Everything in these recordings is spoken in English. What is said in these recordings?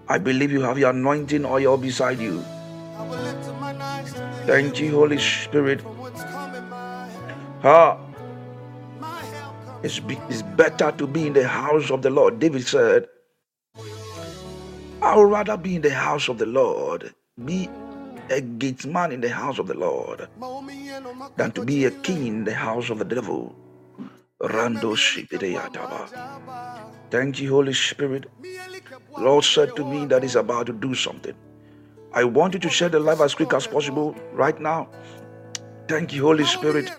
I believe you have your anointing oil beside you. Thank you, Holy Spirit. It's better to be in the house of the Lord. David said, I would rather be in the house of the Lord, be a gate man in the house of the Lord, than to be a king in the house of the devil. Rando Shipideyataba. Thank you, Holy Spirit. Lord said to me that He's about to do something. I want you to share the life as quick as possible right now. Thank you, Holy Spirit.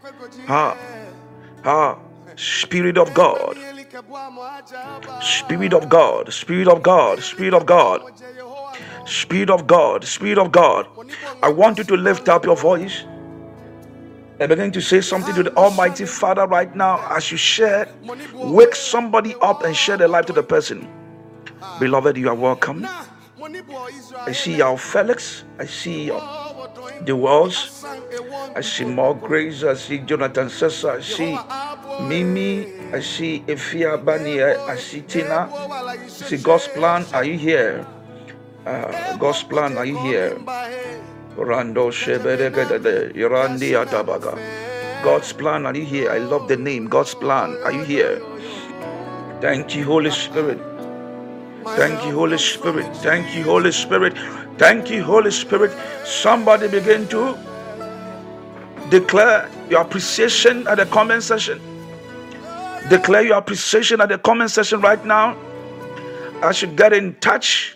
Spirit of God. Spirit of God. Spirit of God. Spirit of God. Spirit of God. Spirit of God. I want you to lift up your voice and begin to say something to the Almighty Father right now as you share. Wake somebody up and share the life to the person. Beloved, you are welcome. I see our Felix. I see the walls. I see more Grace. I see Jonathan Sessa. I see Mimi. I see Efia Bania. I see Tina. I see God's plan. Are you here? God's plan. Are you here? Rando Shebedegede Yorandi Atabaga. God's plan. Are you here? I love the name. God's plan. Are you here? Thank you, Holy Spirit. Thank you, Holy Spirit. Thank you, Holy Spirit. Thank you, Holy Spirit. Somebody begin to declare your appreciation at the comment section. Declare your appreciation at the comment section right now. I should get in touch.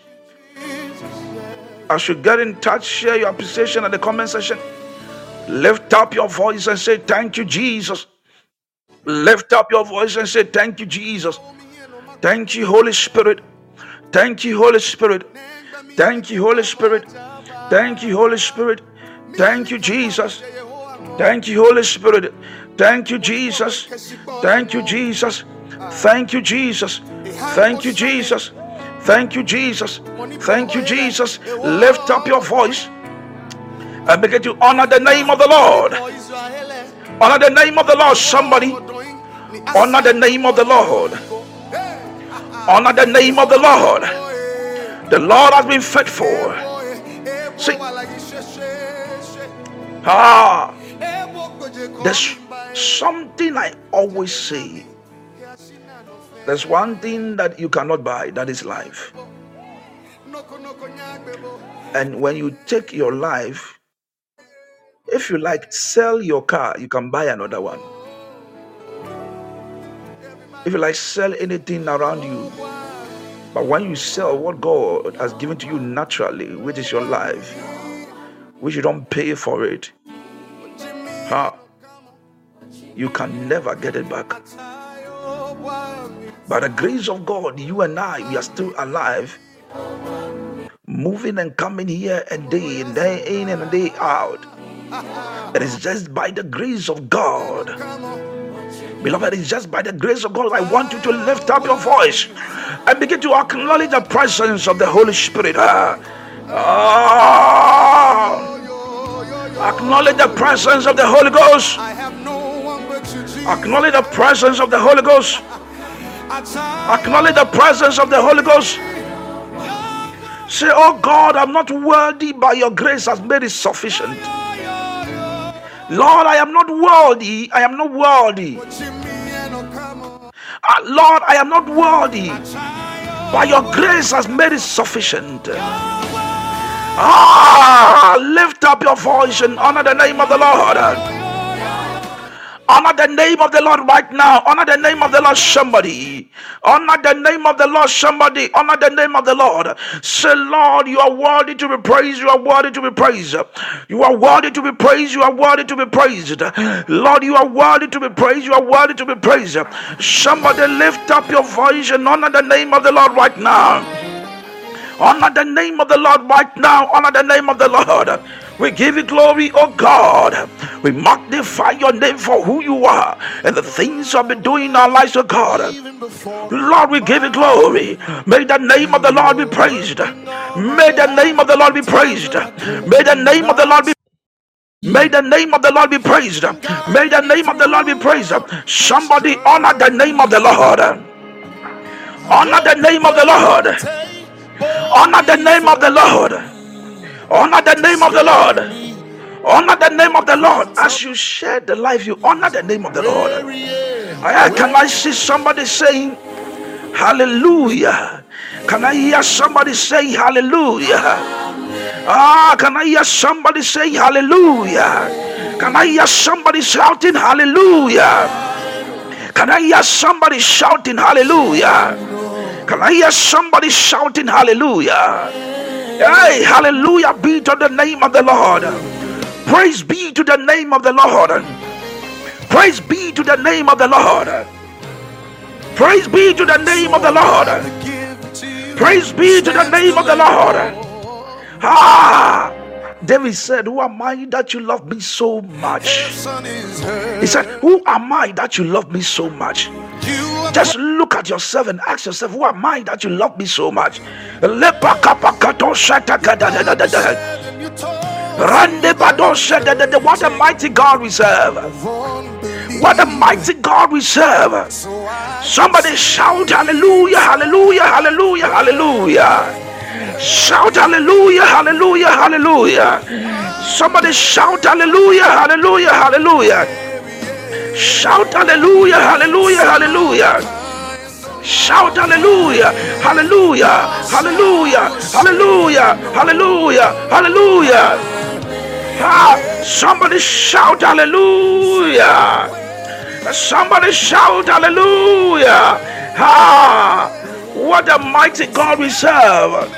Share your appreciation at the comment section. Lift up your voice and say, thank you, Jesus. Lift up your voice and say, thank you, Jesus. Thank you, Holy Spirit. Thank you, Holy Spirit. Thank you, Holy Spirit. Thank you, Holy Spirit. Thank you, Jesus. Thank you, Holy Spirit. Thank you, Jesus. Thank you, Jesus. Thank you, Jesus. Thank you, Jesus. Thank you, Jesus. Thank you, Jesus. Lift up your voice and begin to honor the name of the Lord. Honor the name of the Lord. Somebody honor the name of the Lord. Honor the name of the Lord. The Lord has been faithful. See, there's something I always say. There's one thing that you cannot buy, that is life. And when you take your life, if you like, sell your car, you can buy another one. If you like, sell anything around you. But when you sell what God has given to you naturally, which is your life, which you don't pay for it, you can never get it back. By the grace of God, you and I, we are still alive, moving and coming here a day in and a day out. It is just by the grace of God. Beloved, it's just by the grace of God. I want you to lift up your voice and begin to acknowledge the presence of the Holy Spirit. Acknowledge the presence of the Holy Ghost. Acknowledge the presence of the Holy Ghost. Acknowledge the presence of the Holy Ghost. Say, oh God, I'm not worthy, but your grace has made it sufficient. Lord, I am not worthy. I am not worthy. Lord, I am not worthy, but your grace has made it sufficient. Lift up your voice and honor the name of the Lord. Honor the name of the Lord right now. Honor the name of the Lord, somebody. Honor the name of the Lord, somebody. Honor the name of the Lord. Say, Lord, you are worthy to be praised. You are worthy to be praised. You are worthy to be praised. You are worthy to be praised. Lord, you are worthy to be praised. You are worthy to be praised. Somebody lift up your voice and honor the name of the Lord right now. Honor the name of the Lord right now. Honor the name of the Lord. We give you glory, oh God. We magnify your name for who you are and the things you have been doing in our lives, oh God. Lord, we give you glory. May the name of the Lord be praised. May the name of the Lord be praised. May the name of the Lord be May the name of the Lord be praised. May the name of the Lord be praised. Somebody honor the name of the Lord. Honor the name of the Lord. Honor the name of the Lord. Honor the name of the Lord. Honor the name of the Lord. As you share the life, you honor the name of the Lord. Can I see somebody saying hallelujah? Can I hear somebody say hallelujah? Can I hear somebody say hallelujah? Can I hear somebody shouting hallelujah? Can I hear somebody shouting hallelujah? Can I hear somebody shouting hallelujah? Hey, hallelujah be to the name of the Lord. Praise be to the name of the Lord. Praise be to the name of the Lord. Praise be to the name of the Lord. Praise be to the name of the Lord. David said, who am I that you love me so much? He said, who am I that you love me so much? Just look at yourself and ask yourself, who am I that you love me so much? What a mighty God we serve. What a mighty God we serve. Somebody shout hallelujah, hallelujah, hallelujah, hallelujah. Shout hallelujah, hallelujah, hallelujah. Somebody shout hallelujah, hallelujah, hallelujah. Shout hallelujah, hallelujah, hallelujah. Shout hallelujah, hallelujah, hallelujah, hallelujah, hallelujah, hallelujah. Somebody shout hallelujah. Somebody shout hallelujah. What a mighty God we serve.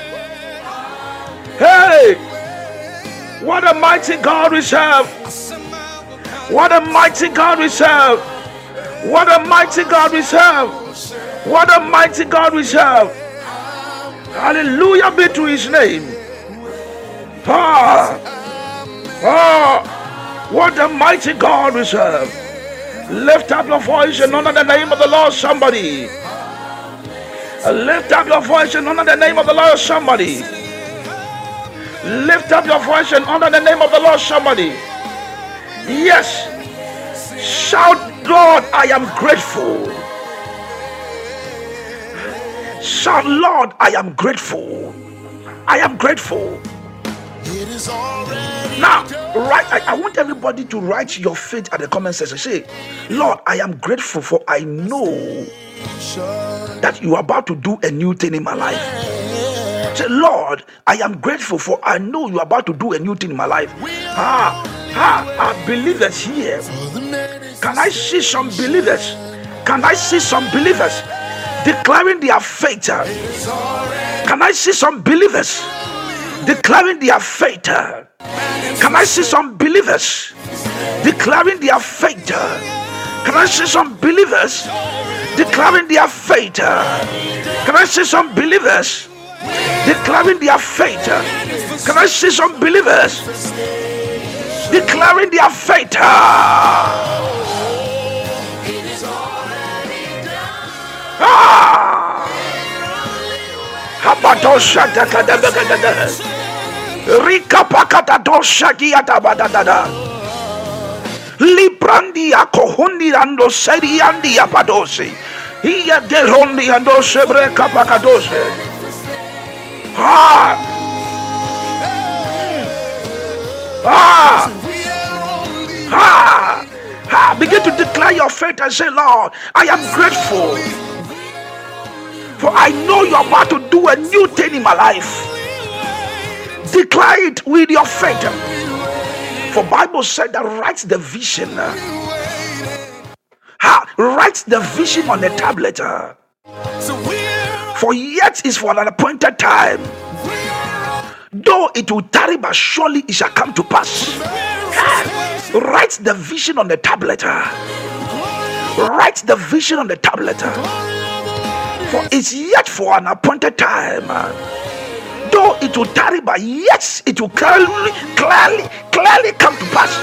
Hey, what a mighty God we serve. What a mighty God we serve. What a mighty God we serve. What a mighty God we serve. Hallelujah be to his name. What a mighty God we serve. Lift up your voice and honor the name of the Lord, somebody. Lift up your voice and honor the name of the Lord, somebody. Lift up your voice and honor the name of the Lord, somebody. Yes. Shout, Lord, I am grateful. Shout, Lord, I am grateful. I am grateful. Now, I want everybody to write your faith at the comment section. Say, Lord, I am grateful, for I know that you are about to do a new thing in my life. Say, Lord, I am grateful, for I know you are about to do a new thing in my life. Believers here. Can I see some believers? Can I see some believers declaring their faith? Can I see some believers declaring their faith? Can I see some believers declaring their faith? Can I see some believers declaring their faith? Can I see some believers declaring their faith? Can I see some believers declaring their faith? Rika pakata dosha giata badadada. Librandi akohundi ando seri andi apadosi. Hiya derondi ando sebre kapakadose. Begin to declare your faith and say, Lord, I am grateful, for I know you're about to do a new thing in my life. Declare it with your faith. For Bible said that write the vision. Write the vision on the tablet. For yet is for an appointed time. Though it will tarry, but surely it shall come to pass. Write the vision on the tablet. Write the vision on the tablet. For it's yet for an appointed time. Though it will tarry, but yes, it will clearly come to pass.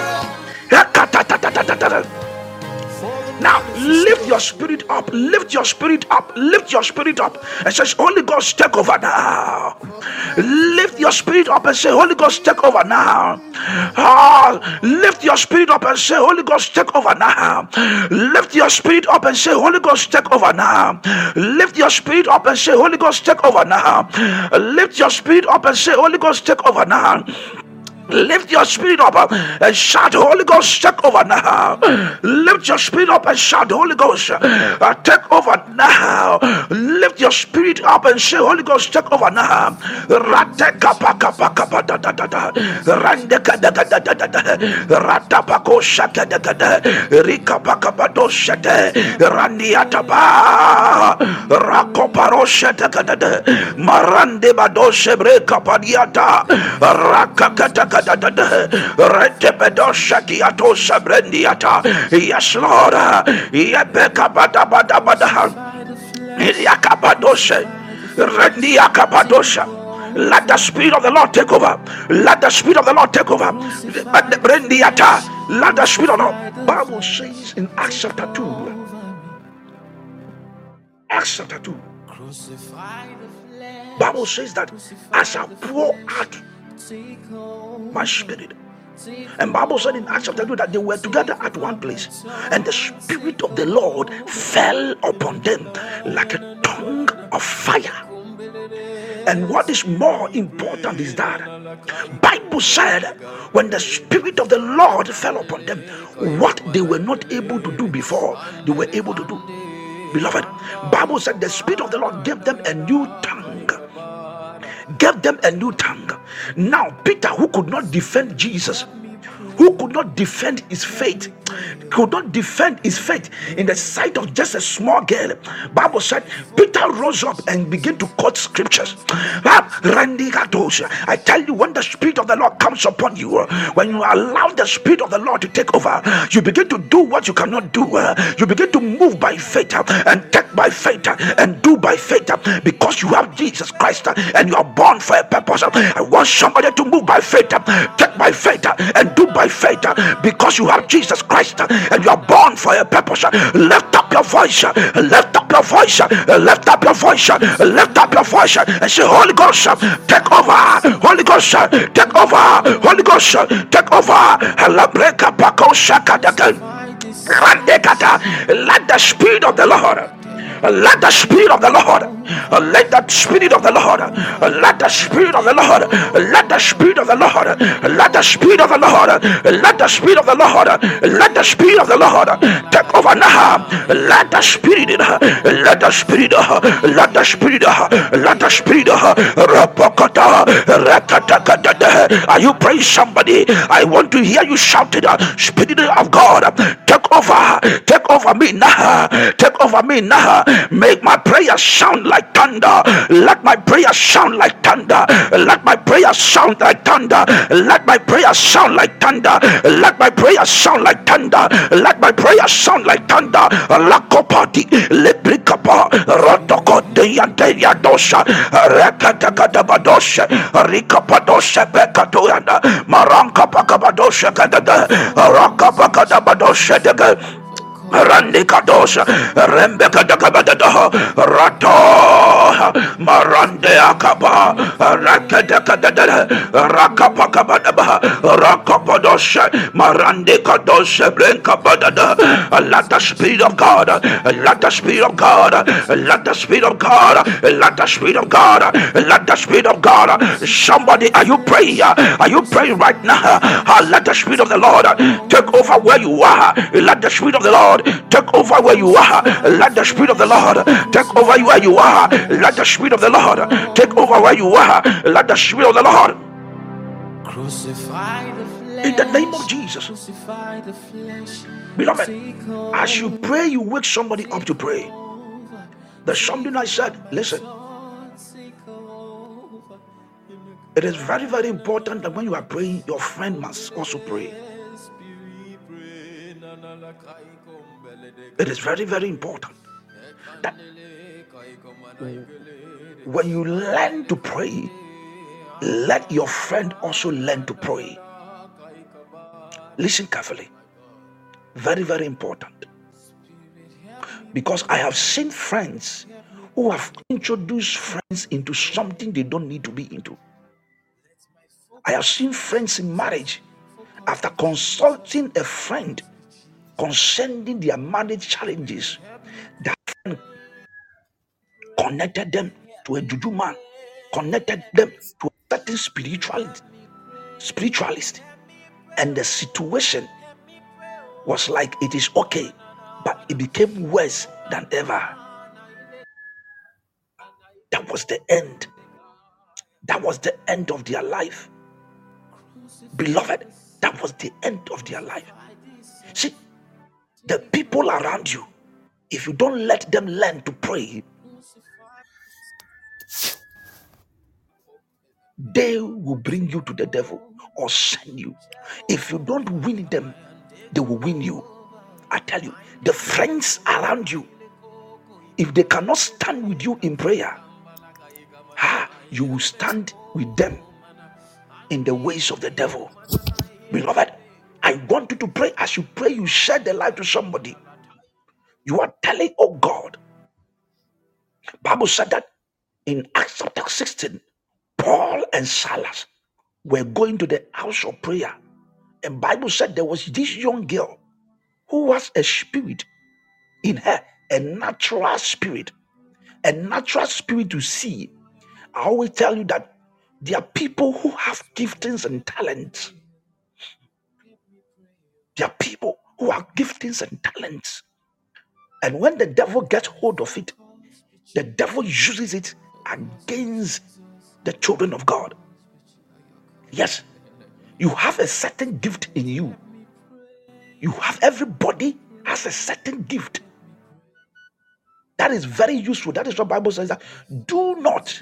Now lift your spirit up, lift your spirit up, lift your spirit up, and says, Holy Ghost, take over now. Lift your spirit up and say, Holy Ghost, take over now. Lift your spirit up and say, Holy Ghost, take over now. Lift your spirit up and say, Holy Ghost, take over now. Lift your spirit up and say, Holy Ghost, take over now. Lift your spirit up and say, Holy Ghost, take over now. Lift your spirit up and shout, Holy Ghost, take over now. Lift your spirit up and shout, Holy Ghost, take over now. Lift your spirit up and say, Holy Ghost, take over now. Rateka paka paka pa da da da da. Randeka da da da da da. Ratapako shaka da da da. Rika paka pa do shate. Randiata pa. Rakoparo shate da da. Marande ba do shebre kapadiata. Rakaka. Yes, Lord. Let the Spirit of the Lord take over. Let the Spirit of the Lord take over. Let the Spirit of the Lord. Bible says in Acts chapter 2. Acts chapter 2. Bible says that as I pour out my spirit, and Bible said in Acts chapter 2 that they were together at one place, and the Spirit of the Lord fell upon them like a tongue of fire. And what is more important is that Bible said when the Spirit of the Lord fell upon them, what they were not able to do before, they were able to do. Beloved, Bible said the Spirit of the Lord gave them a new tongue. Gave them a new tongue. Now Peter, who could not defend Jesus, who could not defend his faith, could not defend his faith in the sight of just a small girl. Bible said Peter rose up and began to quote scriptures. I tell you, when the Spirit of the Lord comes upon you, when you allow the Spirit of the Lord to take over, you begin to do what you cannot do. You begin to move by faith and take by faith and do by faith, because you have Jesus Christ and you are born for a purpose. I want somebody to move by faith, take by faith and do by faith, because you have Jesus Christ and you are born for a purpose. Lift up your voice, lift up your voice, lift up your voice, lift up your voice and say, Holy Ghost, take over. Holy Ghost, take over. Holy Ghost, take over. Let the Spirit of the Lord, let the Spirit of the Lord, let the Spirit of the Lord, let the Spirit of the Lord, let the Spirit of the Lord, let the Spirit of the Lord, let the Spirit of the Lord, let the Spirit of the Lord take over now. Let the Spirit, let the Spirit, let the Spirit, let the Spirit, are you praying somebody? I want to hear you shouting, Spirit of God, take over me now, take over me now. Make my prayer sound like thunder. Let my prayer sound like thunder. Let my prayer sound like thunder. Let my prayer sound like thunder. Let my prayer sound like thunder. Let my prayer sound like thunder. Lakopati lebrikapa rodoko deya dosha rekatagabadosha rikapadosha bekatoyanda maranka pakabadosha kadada rakapakadabadosha daga Randikadosha, Rembeka Dakabada, Rato, Marande Akaba, Rakadakada, Rakapakabada, Rakapadosha, Marande Kadosha, Brenkabada, let the Spirit of God, let the Spirit of God, let the Spirit of God, let the Spirit of God, let the Spirit of God. Somebody, are you praying? Are you praying right now? Let the Spirit of the Lord take over where you are. Let the Spirit of the Lord take over where you are. Let the Spirit of the Lord take over where you are. Let the Spirit of the Lord take over where you are. Let the Spirit of the Lord crucify the flesh. In the name of Jesus. Beloved, as you pray, you wake somebody up to pray. There's something I said. Listen. It is very, very important that when you are praying, your friend must also pray. It is very, very important that when you learn to pray, let your friend also learn to pray. Listen carefully. Very, very important. Because I have seen friends who have introduced friends into something they don't need to be into. I have seen friends in marriage, after consulting a friend concerning their marriage challenges, that friend connected them to a juju man, connected them to a certain spiritualist, and the situation was like it is okay, but it became worse than ever. That was the end. That was the end of their life. Beloved, that was the end of their life. See, the people around you, if you don't let them learn to pray, they will bring you to the devil or send you. If you don't win them, they will win you. I tell you, the friends around you, if they cannot stand with you in prayer, you will stand with them in the ways of the devil. Beloved, I want you to pray. As you pray, you share the light to somebody. You are telling, oh God. Bible said that in Acts chapter 16, Paul and Silas were going to the house of prayer. And Bible said there was this young girl who has a spirit in her, a natural spirit to see. I always tell you that there are people who have giftings and talents. There are people who have giftings and talents. And when the devil gets hold of it, the devil uses it against the children of God. Yes, you have a certain gift in you. Everybody has a certain gift. That is very useful. That is what the Bible says, that do not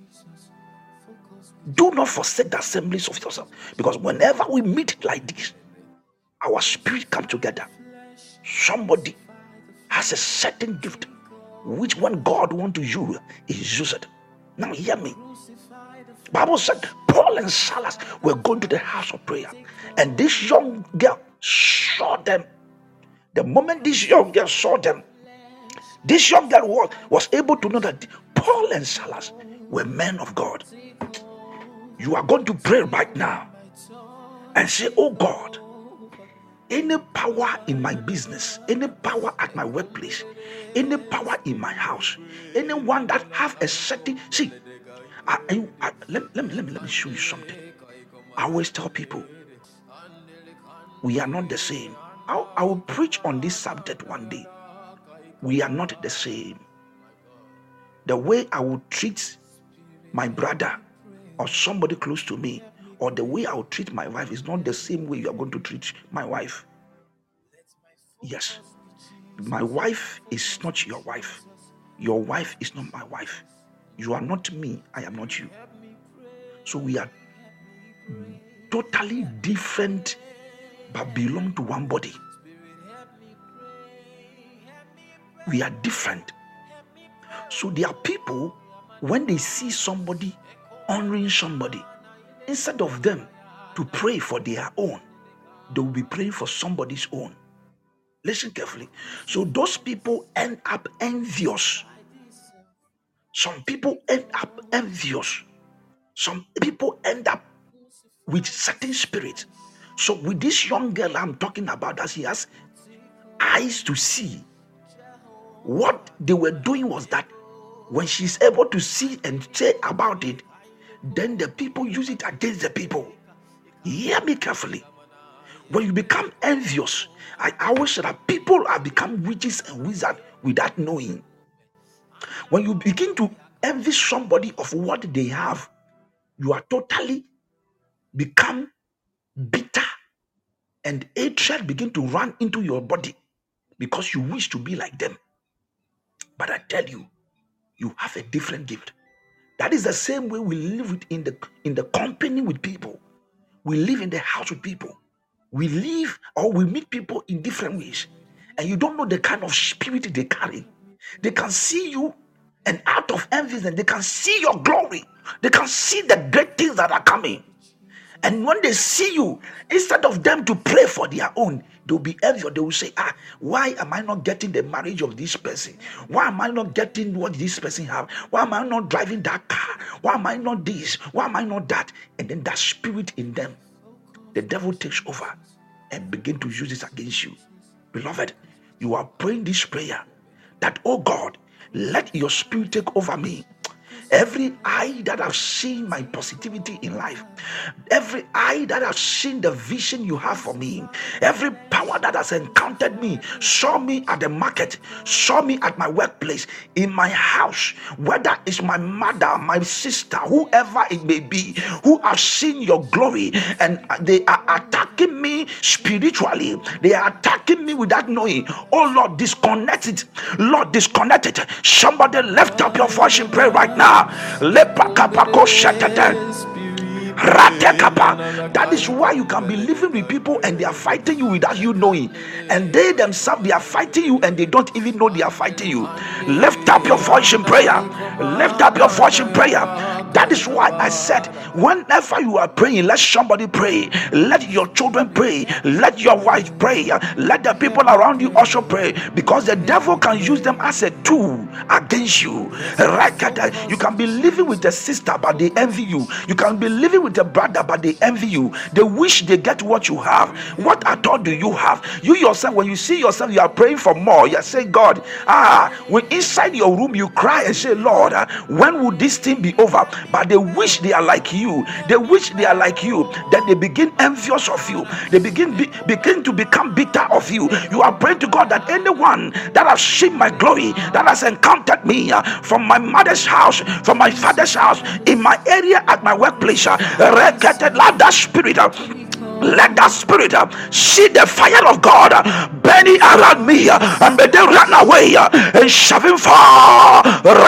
forsake the assemblies of yourself. Because whenever we meet like this, our spirit come together. Somebody has a certain gift, which when God want to use, he use it. Now hear me. Bible said Paul and Silas were going to the house of prayer, and this young girl saw them. The moment this young girl saw them, this young girl was able to know that Paul and Silas were men of God. You are going to pray right now and say, oh God, any power in my business, any power at my workplace, any power in my house, anyone that have a certain, see, let me show you something. I always tell people, we are not the same. I will preach on this subject one day. We are not the same. The way I will treat my brother or somebody close to me, or the way I will treat my wife, is not the same way you are going to treat my wife. Yes, my wife is not your wife. Your wife is not my wife. You are not me, I am not you. So we are totally different, but belong to one body. We are different. So there are people, when they see somebody honoring somebody, instead of them to pray for their own, they will be praying for somebody's own. Listen carefully. So those people end up envious. Some people end up envious. Some people end up with certain spirits. So with this young girl I'm talking about, as she has eyes to see, what they were doing was that when she's able to see and say about it, then the people use it against the people. Hear me carefully. When you become envious, I always say that people have become witches and wizards without knowing. When you begin to envy somebody of what they have, you are totally become bitter, and hatred begin to run into your body because you wish to be like them. But I tell you, you have a different gift. That is the same way we live in the company with people. We live in the house with people. We live or we meet people in different ways, and you don't know the kind of spirit they carry. They can see you, and out of envy, they can see your glory. They can see the great things that are coming. And when they see you, instead of them to pray for their own, they'll be envious. They will say, why am I not getting the marriage of this person? Why am I not getting what this person have? Why am I not driving that car? Why am I not this? Why am I not that? And then that spirit in them, the devil takes over and begin to use this against you. Beloved, you are praying this prayer that, oh God, let your spirit take over me. Every eye that have seen my positivity in life, every eye that have seen the vision you have for me, every power that has encountered me, saw me at the market, saw me at my workplace, in my house, whether it's my mother, my sister, whoever it may be, who have seen your glory, and they are attacking me spiritually, they are attacking me without knowing. Oh Lord, disconnect it. Lord, disconnect it. Somebody lift up your voice in prayer right now. That is why you can be living with people and they are fighting you without you knowing, and they themselves, they are fighting you and they don't even know they are fighting you. Lift up your voice in prayer. Lift up your voice in prayer. That is why I said, whenever you are praying, let somebody pray. Let your children pray. Let your wife pray. Let the people around you also pray, because the devil can use them as a tool against you. You can be living with a sister but they envy you. You can be living with a brother but they envy you. They wish they get what you have. What at all do you have? You yourself, when you see yourself, you are praying for more. You say, God, when inside your room you cry and say, Lord, when will this thing be over? But they wish they are like you. They wish they are like you. Then they begin envious of you. They begin to become bitter of you. You are praying to God that anyone that has seen my glory, that has encountered me from my mother's house, from my father's house, in my area, at my workplace, let that spirit see the fire of God burning around me, and may they run away and shoving far.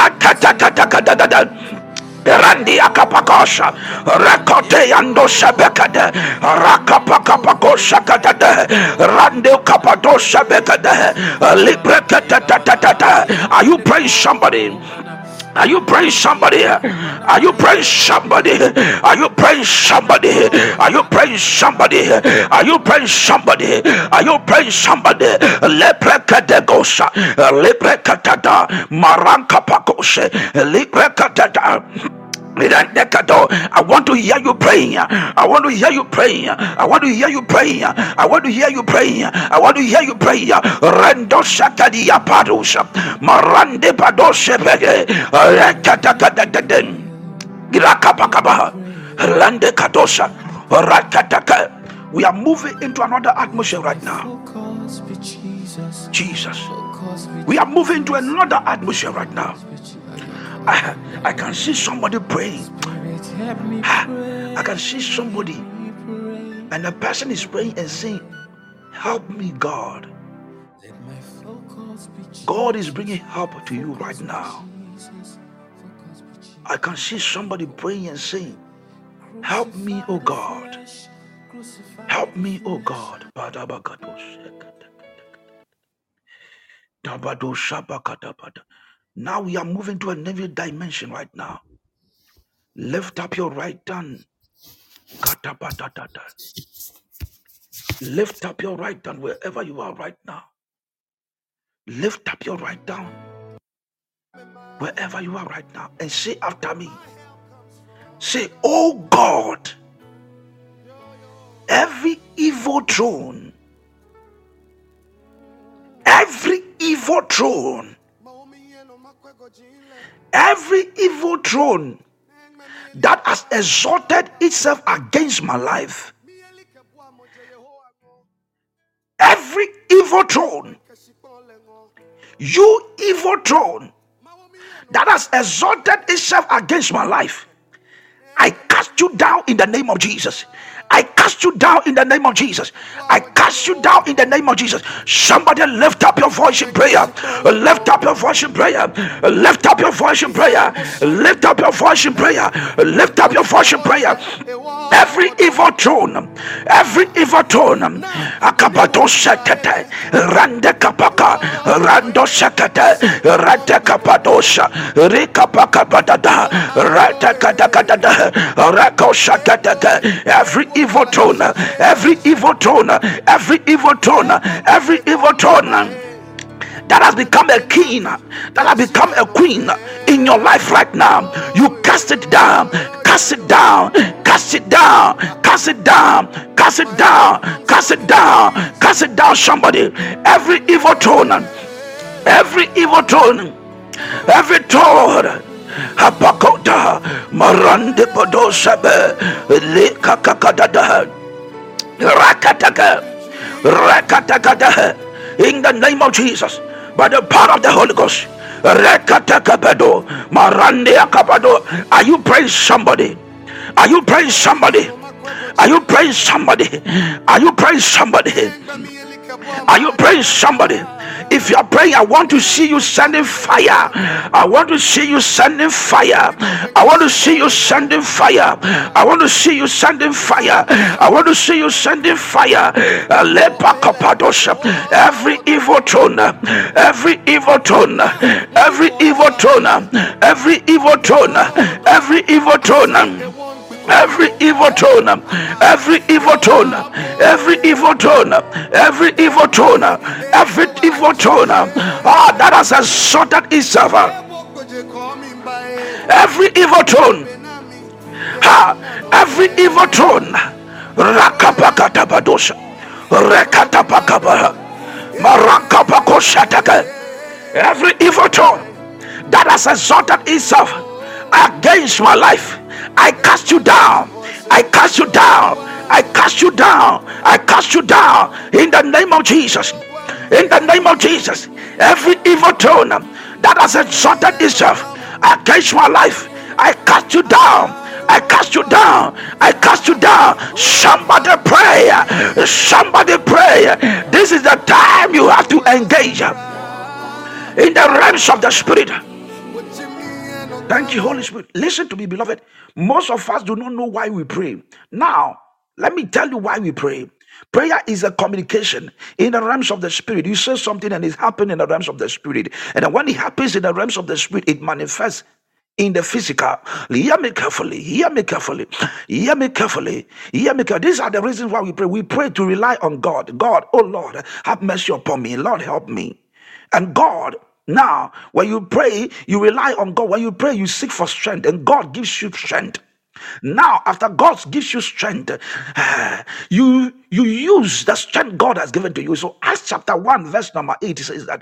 Randi akapakosha rakote ando shabekade rakapakapakosha kadade randi kapadosha bekade librekata. Are you praying somebody? Are you praying somebody? Are you praying somebody? Are you praying somebody? Are you praying somebody? Are you praying somebody? Are you praying somebody? Leprekate gosha leprekata maranka pakoshe leprekata. I want to hear you praying. I want to hear you praying. I want to hear you praying. I want to hear you praying. I want to hear you praying. Rendo shakadia padosha marande padoshe bege rakatakadadden girakapakaba rande kadosha rakataka. We are moving into another atmosphere right now. Jesus. We are moving to another atmosphere right now. I can see somebody praying. I can see somebody, and the person is praying and saying, help me, God. God is bringing help to you right now. I can see somebody praying and saying, help me, oh God. Help me, oh God. Now we are moving to a new dimension right now. Lift up your right hand. Lift up your right hand wherever you are right now. Lift up your right hand wherever you are right now and say after me. Say, oh God, every evil throne, every evil throne that has exalted itself against my life, every evil throne, you evil throne that has exalted itself against my life, I cast you down in the name of Jesus. I cast you down in the name of Jesus. I cast you down in the name of Jesus. Somebody lift up your voice in prayer. Lift up your voice in prayer. Lift up your voice in prayer. Lift up your voice in prayer. Lift up your voice in prayer. every evil throne, akabato shakete, rande kapaka, rando shakete, rate kapadosha, rikapaka badada, rate kadakadada, rako shakete, every evil throne, every evil throne, every evil throne, every evil throne that has become a king, that has become a queen in your life right now, you cast it down, cast it down, cast it down, cast it down, cast it down, cast it down, cast it down, somebody. Every evil throne, every evil throne, every throne. Hapakota Marande Podosabe Lekakakadada Rakataka Rakatakada, in the name of Jesus, by the power of the Holy Ghost. Rekatakabado, Marande Akabado. Are you praying somebody? Are you praying somebody? Are you praying somebody? Are you praying somebody? Are you praying somebody? If you are praying, I want to see you sending fire. I want to see you sending fire. I want to see you sending fire. I want to see you sending fire. I want to see you sending fire. Every evil throne, every evil throne, every evil throne, every evil throne, every evil throne, every evil throne, every evil throne, every evil throne, every evil throne, every evil throne, that has assaulted itself, every evil throne, every evil throne, rakapakatabadosha, rekatapakaba, marakapakoshataka, every evil throne that has assaulted itself against my life, I cast you down. I cast you down. I cast you down. I cast you down in the name of Jesus. In the name of Jesus. Every evil throne that has exalted itself against my life, I cast you down. I cast you down. I cast you down. Somebody pray. Somebody pray. This is the time you have to engage in the realms of the Spirit. Thank you, Holy Spirit. Listen to me, beloved. Most of us do not know why we pray. Now, let me tell you why we pray. Prayer is a communication in the realms of the Spirit. You say something and it happens in the realms of the Spirit. And then when it happens in the realms of the Spirit, it manifests in the physical. Hear me carefully. Hear me carefully. Hear me carefully. Hear me carefully. These are the reasons why we pray. We pray to rely on God. God, oh Lord, have mercy upon me. Lord, help me. And God, now, when you pray, you rely on God. When you pray, you seek for strength, and God gives you strength. Now, after God gives you strength, you use the strength God has given to you. So, Acts chapter 1, verse number 8 says that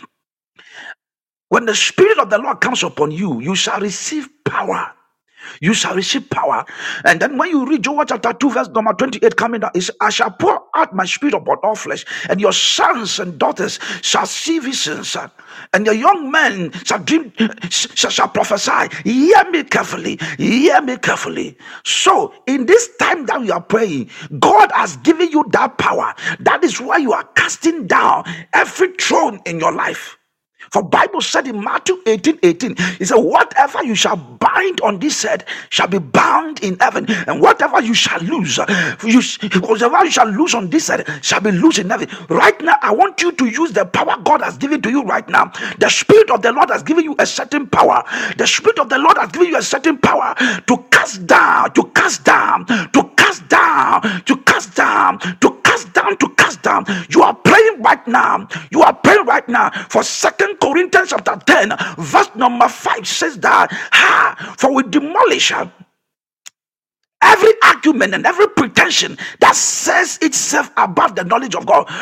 when the Spirit of the Lord comes upon you, you shall receive power. You shall receive power. And then when you read Joel chapter 2, verse number 28, coming down, is I shall pour out my spirit upon all flesh, and your sons and daughters shall see visions, and your young men shall dream, shall prophesy. Hear me carefully. Hear me carefully. So, in this time that we are praying, God has given you that power. That is why you are casting down every throne in your life. For Bible said in Matthew 18:18, it said, whatever you shall bind on this earth shall be bound in heaven, and whatever you shall lose, whatever you shall lose on this earth shall be loose in heaven. Right now, I want you to use the power God has given to you right now. The Spirit of the Lord has given you a certain power. The Spirit of the Lord has given you a certain power to cast down, to cast down, to cast down, to cast down, to cast down, to cast down. You are praying right now. You are praying right now. For 2 Corinthians chapter 10, verse number 5 says that, for we demolish every argument and every pretension that says itself above the knowledge of God.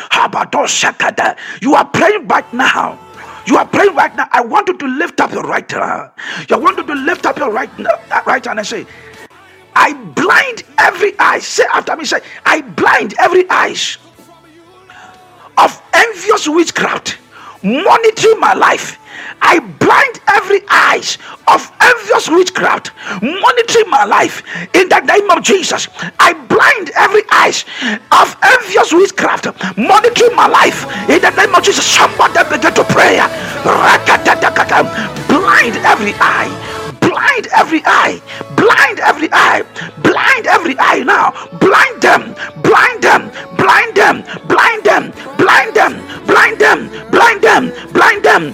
You are praying right now. You are praying right now. I want you to lift up your right hand. I want you to lift up your right hand and say, I blind every eye. Say after me, say, I blind every eyes of envious witchcraft monitoring my life. I blind every eyes of envious witchcraft monitoring my life in the name of Jesus. I blind every eyes of envious witchcraft monitoring my life in the name of Jesus. Somebody begin to pray. Blind every eye. Blind every eye. Blind every eye. Blind every eye now. Blind them. Blind them. Blind them. Blind them. Blind them. Blind them. Blind them. Blind them.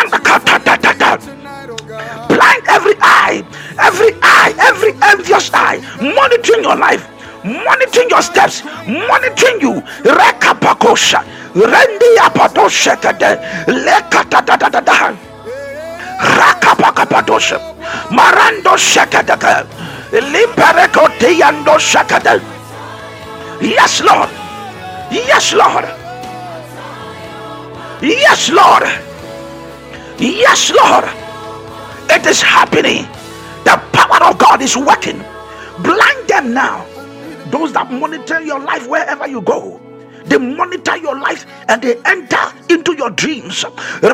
Blind every eye. Every envious eye. Monitoring your life. Monitoring your steps. Monitoring you. Rekapakosha. Rendi apatosha. Lekatadadada. Rakapakapadosha. Marando shakadaka. Limperekotiando shakada. Yes, Lord. Yes, Lord. Yes, Lord. Yes, Lord. It is happening. The power of God is working. Blind them now. Those that monitor your life wherever you go. They monitor your life and they enter into your dreams.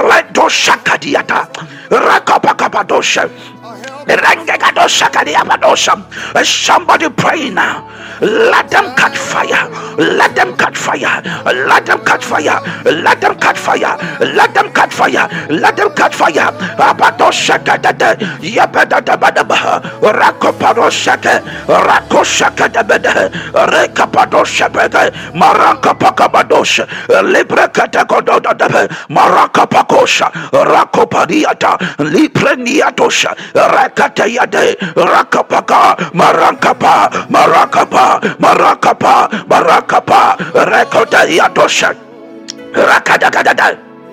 Somebody pray now. Let them catch fire. Let them catch fire. Let them catch fire. Let them catch fire. Let them catch fire. Let them catch fire. Abadoshakadada. Yabadadabadabaha. Rakopadoshaka. Rakoshakadabada. Rekapadoshapeda. Marakapakabadosh. Librekatakododadabe. Marakapakosha. Rakopadiata. Lipreniatosha. Rakatayade. Rakapaka. Marakapa. Marakapa. Marakapa, Marakapa, Rakotayatosha, Rakadagadada.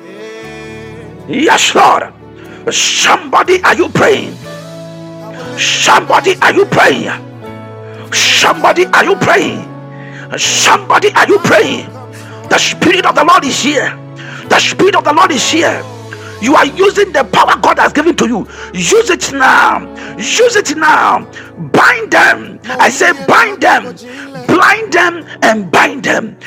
Yes, Lord. Somebody, are you praying? Somebody, are you praying? Somebody, are you praying? Somebody, are you praying? The Spirit of the Lord is here. The Spirit of the Lord is here. You are using the power God has given to you. Use it now. Use it now. Bind them. I say bind them. Blind them and bind them.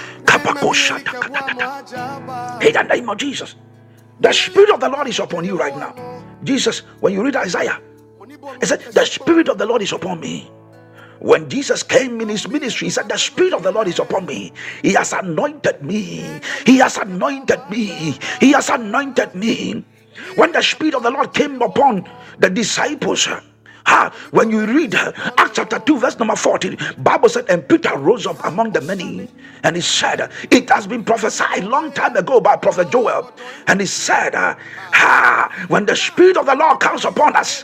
In the name of Jesus. The Spirit of the Lord is upon you right now. Jesus, when you read Isaiah, he said, the Spirit of the Lord is upon me. When Jesus came in his ministry, he said, the Spirit of the Lord is upon me. He has anointed me. He has anointed me. He has anointed me. When the Spirit of the Lord came upon the disciples, when you read Acts chapter 2 verse number 14, Bible said, and Peter rose up among the many, and he said, it has been prophesied long time ago by Prophet Joel, and he said, when the Spirit of the Lord comes upon us,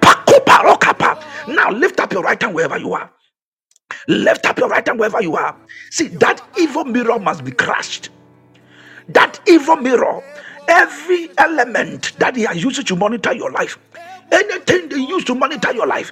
now lift up your right hand wherever you are. Lift up your right hand wherever you are. See, that evil mirror must be crushed. That evil mirror, every element that he has used to monitor your life, anything they use to monitor your life,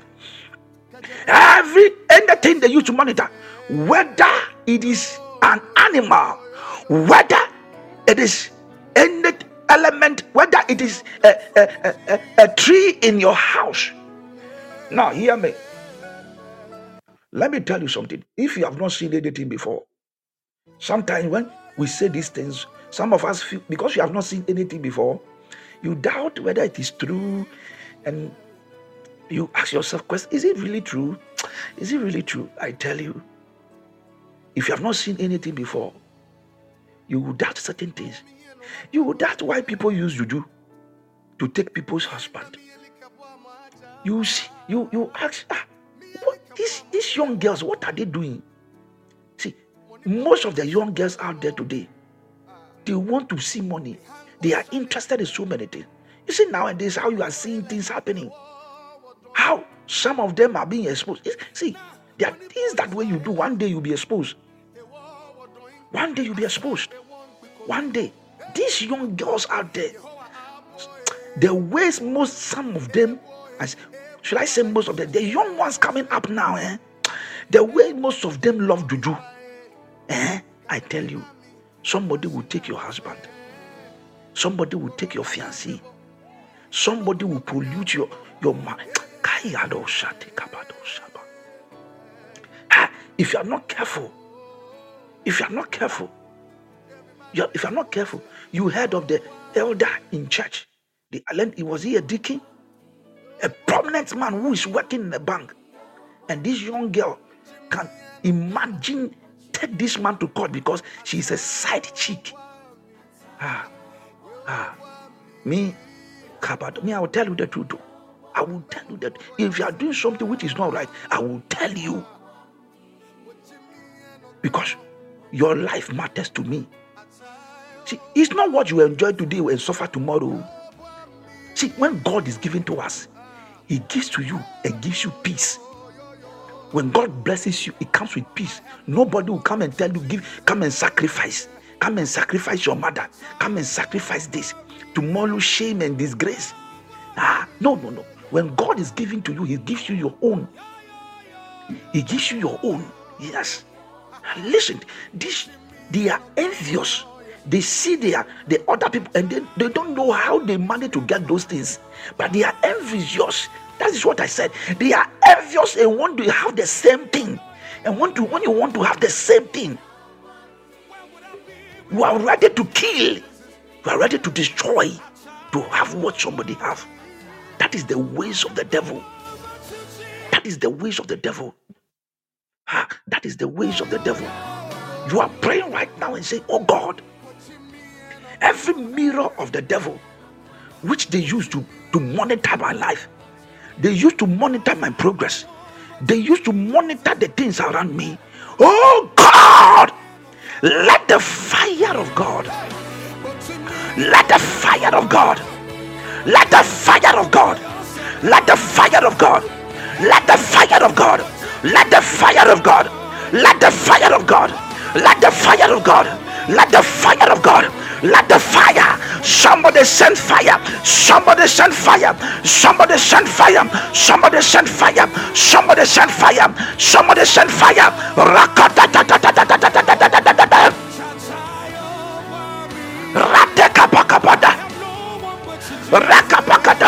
anything they use to monitor, whether it is an animal, whether it is any element, whether it is a tree in your house. Now hear me. Let me tell you something. If you have not seen anything before, sometimes when we say these things, some of us feel, because you have not seen anything before, you doubt whether it is true, and you ask yourself, is it really true? Is it really true? I tell you, if you have not seen anything before, you will doubt certain things. You will doubt why people use juju to take people's husband. You see, you ask, what these young girls, what are they doing? See, most of the young girls out there today, they want to see money. They are interested in so many things. You see, nowadays how you are seeing things happening, how some of them are being exposed. See, there are things that when you do, one day you'll be exposed. One day you'll be exposed. One day, these young girls out there, the ways some of them, should I say most of them, the young ones coming up now, the way most of them love juju, I tell you, somebody will take your husband, somebody will take your fiancé, somebody will pollute your mind. If you are not careful, you heard of the elder in church. Was he a deacon? A prominent man who is working in a bank. And this young girl can imagine take this man to court because she's a side chick. Me, I will tell you the truth. I will tell you that if you are doing something which is not right, I will tell you. Because your life matters to me. See, it's not what you enjoy today and suffer tomorrow. See, when God is giving to us, He gives to you and gives you peace. When God blesses you, it comes with peace. Nobody will come and tell you, come and sacrifice. Come and sacrifice your mother. Come and sacrifice this. Tomorrow, shame and disgrace. No. When God is giving to you, He gives you your own. He gives you your own. Yes. Listen, they are envious. They see the other people and they don't know how they manage to get those things. But they are envious. That is what I said. They are envious and want to have the same thing. And when you want to have the same thing, you are ready to kill. You are ready to destroy to have what somebody have. That is the ways of the devil. That is the ways of the devil. That is the ways of the devil. You are praying right now and saying, oh God, every mirror of the devil which they use to monitor my life, they use to monitor my progress, they use to monitor the things around me. Oh God, let the fire of God, let the fire of God, let the fire of God, let the fire of God, let the fire of God, let the fire of God, let the fire of God, let the fire of God, let the fire of God, let the fire. Somebody send fire. Somebody send fire. Somebody send fire. Somebody send fire. Somebody send fire. Somebody send fire. Ratekapakapata. Rakapakata.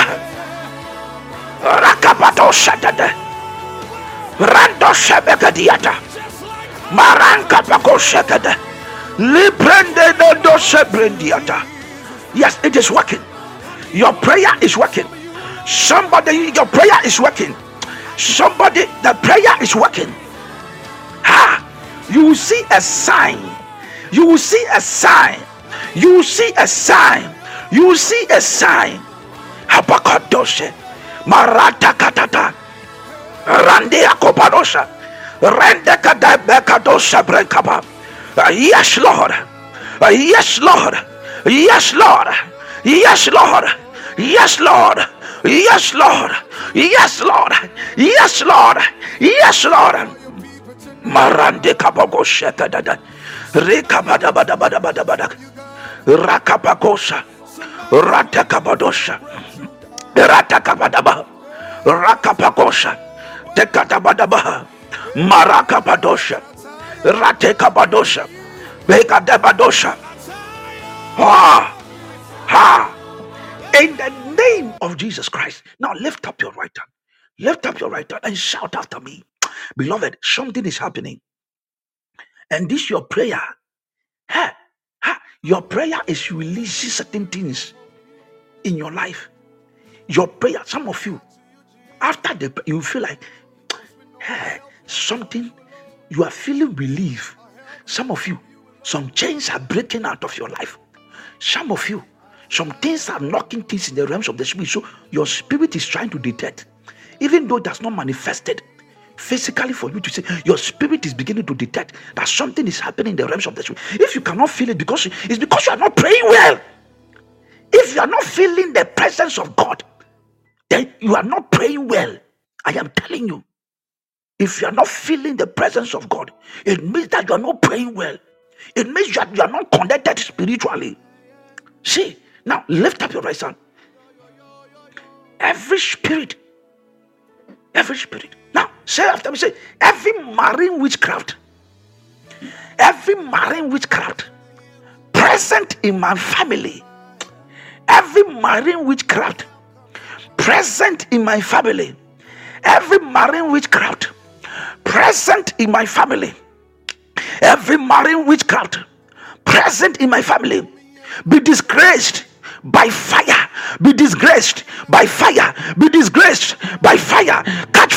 Rakapato shadada. Rando shebekadiata. Maranka pako shekada. Yes, it is working. Your prayer is working. Somebody, your prayer is working. Somebody, the prayer is working. You will see a sign. You will see a sign. You will see a sign. You will see a sign. Habakadoshe, Marata katata, Randia kopadosa, Rendekada bekadosha brenkaba. Yes, Lord. Yes, Lord. Yes, Lord. Yes, Lord. Yes, Lord. Yes, Lord. Yes, Lord. Yes, Lord. Yes, Lord. Marande kabogo shekadada. Rekabada bada bada bada bada. Rakapakosha. Ratakabadosha. Ratakabadaba. Rakapakosha. Tekatabadaba. Marakapadosha. Ratekabadosha. Bekadabadosha. In the name of Jesus Christ. Now lift up your right hand. Lift up your right hand and shout after me. Beloved, something is happening. And this your prayer. Your prayer is releasing certain things in your life. Your prayer, some of you, after you feel like something, you are feeling relief. Some of you, some chains are breaking out of your life. Some of you, some things are knocking things in the realms of the spirit. So your spirit is trying to detect, even though that's not manifested physically for you to see. Your spirit is beginning to detect that something is happening in the realms of the spirit. If you cannot feel it, it's because you are not praying well. If you are not feeling the presence of God, then you are not praying well. I am telling you. If you are not feeling the presence of God, it means that you are not praying well. It means you are not connected spiritually. See, now lift up your right hand. Every spirit. Now say after me, say, every marine witchcraft present in my family. Every marine witchcraft present in my family. Every marine witchcraft present in my family. Every marine witchcraft present in my family. Be disgraced by fire. Be disgraced by fire. Be disgraced by fire. Catch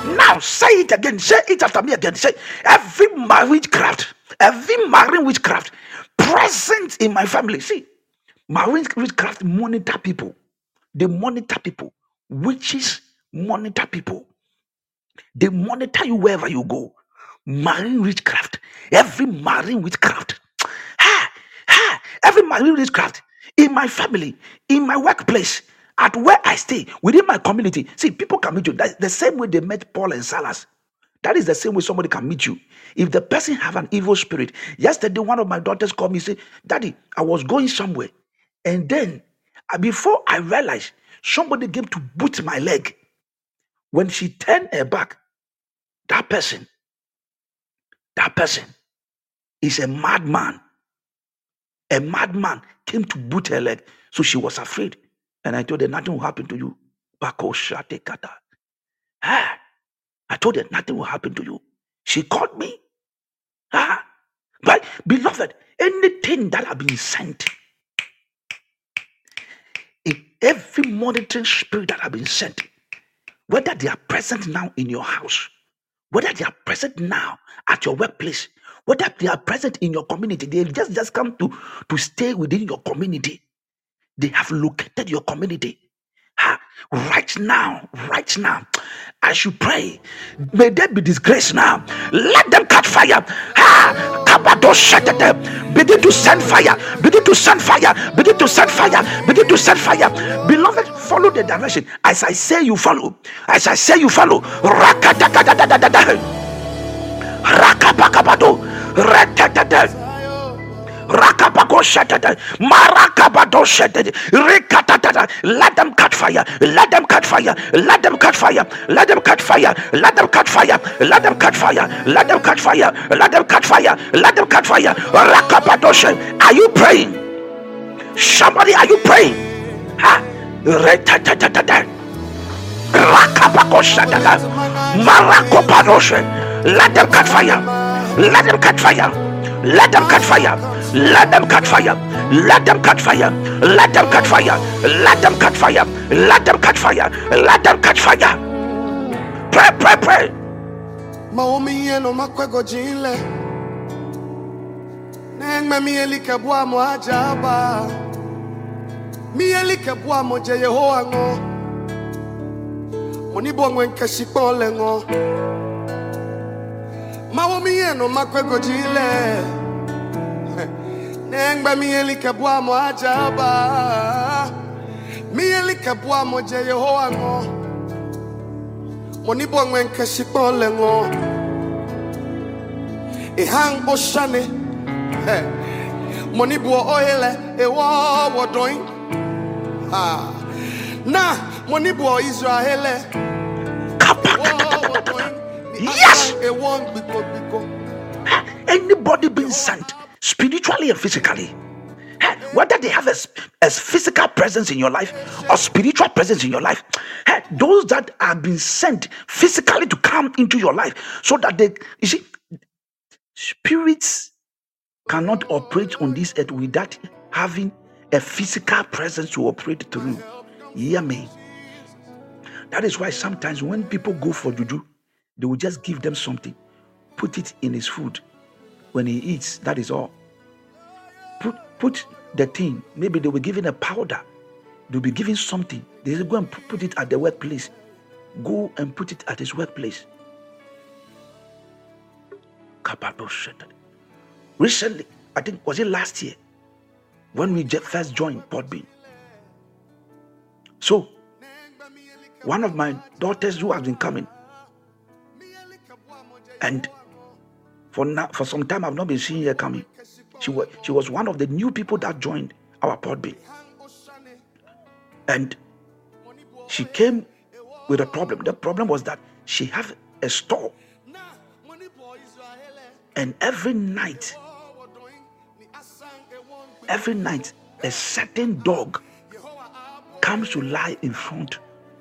Now say it again. Say it after me again. Say, every marine witchcraft present in my family. See, marine witchcraft monitor people. They monitor people. Witches monitor people. They monitor you wherever you go. Marine witchcraft. Every marine witchcraft. Every marine witchcraft in my family, in my workplace, at where I stay, within my community. See, people can meet you. That's the same way they met Paul and Silas. That is the same way somebody can meet you. If the person have an evil spirit. Yesterday, one of my daughters called me and said, Daddy, I was going somewhere. And then, before I realized, somebody came to boot my leg. When she turned her back, that person is a madman. A madman came to boot her leg. So she was afraid. And I told her, nothing will happen to you. I told her, nothing will happen to you. She called me. But beloved, anything that have been sent, in every monitoring spirit that have been sent, whether they are present now in your house, whether they are present now at your workplace, whether they are present in your community, they just come to stay within your community. They have located your community. Right now, I should pray. May there be disgrace now. Let them catch fire. Begin to send fire. Begin to send fire. Begin to send fire. Begin to send fire. Beloved, follow the direction. As I say, you follow. As I say, you follow. Rakapakabado. Rakapako shatata, Marakabado shatata, Rikatata. Let them catch fire, let them catch fire, let them catch fire, let them catch fire, let them catch fire, let them catch fire, let them catch fire, let them catch fire, let them catch fire. Rakabado shat. Are you praying? Somebody, are you praying? Retatata. Rakapako shatata, Marakopado shat. Let them catch fire, let them catch fire. Let them catch fire. Let them catch fire. Let them catch fire. Let them catch fire. Let them catch fire. Let them catch fire. Let them catch fire. Pray, pray, pray. Maomi eno makwego jinle. Nengme mielike bua mo ajaba. Mielike bua mo je Yehowa ngo. Moni bo ngwen kashikon le ngo. Maomi eno makwego jinle. Nengba mielike bua mo ajaba. Mielike bua mo je Yehowa ngo. Moni bo ngwen kashikon le ngo. Ihang boshane. Moni bo oile ewa wodoin. Na moni bo Israele. Yes. Anybody being sent spiritually and physically, whether they have a physical presence in your life or spiritual presence in your life, those that have been sent physically to come into your life, so that they, you see, spirits cannot operate on this earth without having a physical presence to operate through. Hear me. That is why sometimes when people go for juju, they will just give them something, put it in his food. When he eats, that is all. Put the thing. Maybe they were given a powder. They'll be given something. They say, go and put it at the workplace. Go and put it at his workplace. Recently, I think, was it last year, when we first joined Podbean? So, one of my daughters who has been coming, and for some time I've not been seeing her coming. She was one of the new people that joined our Podbean, and she came with a problem. The problem was that she had a store, and every night a certain dog comes to lie in front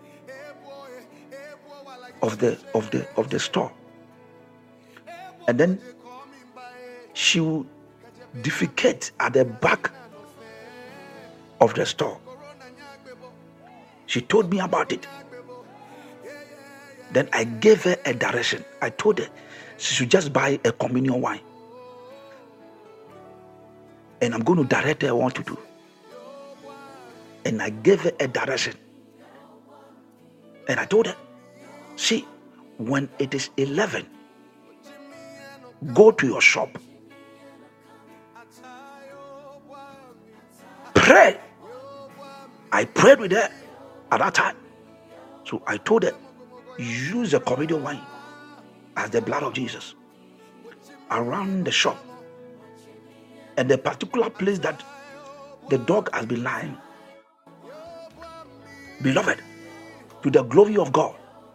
of the store, and then she will defecate at the back of the store. She told me about it. Then I gave her a direction. I told her she should just buy a communion wine. And I'm going to direct her what to do. And I gave her a direction. And I told her, see, when it is 11, go to your shop. Pray. I prayed with her at that time. So I told her, use the communion wine as the blood of Jesus around the shop and the particular place that the dog has been lying. Beloved, to the glory of God,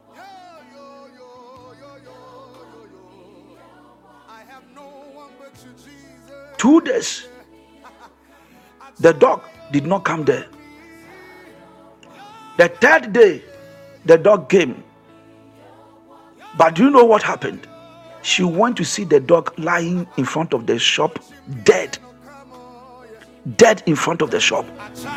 2 days, the dog did not come there. The 3rd day, the dog came. But do you know what happened? She went to see the dog lying in front of the shop, dead. Dead in front of the shop.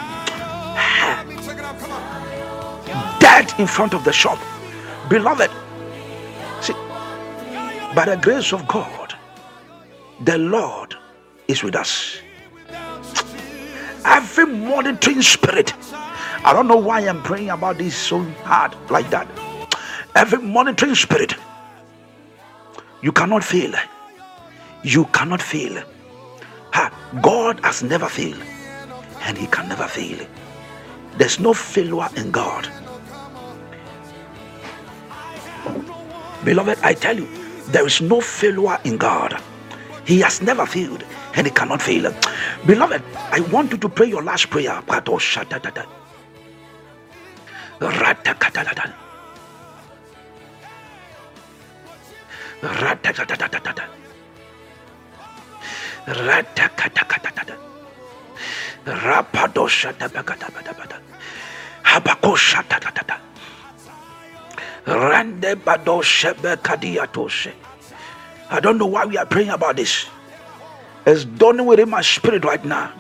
Dead in front of the shop. Beloved, see, by the grace of God, the Lord is with us. Every monitoring spirit, I don't know why I'm praying about this so hard like that. Every monitoring spirit, you cannot fail. You cannot fail. God has never failed, and He can never fail. There's no failure in God. Beloved, I tell you, there is no failure in God. He has never failed, and He cannot fail. Beloved, I want you to pray your last prayer. I don't know why we are praying about this. It's dawning within my spirit right now.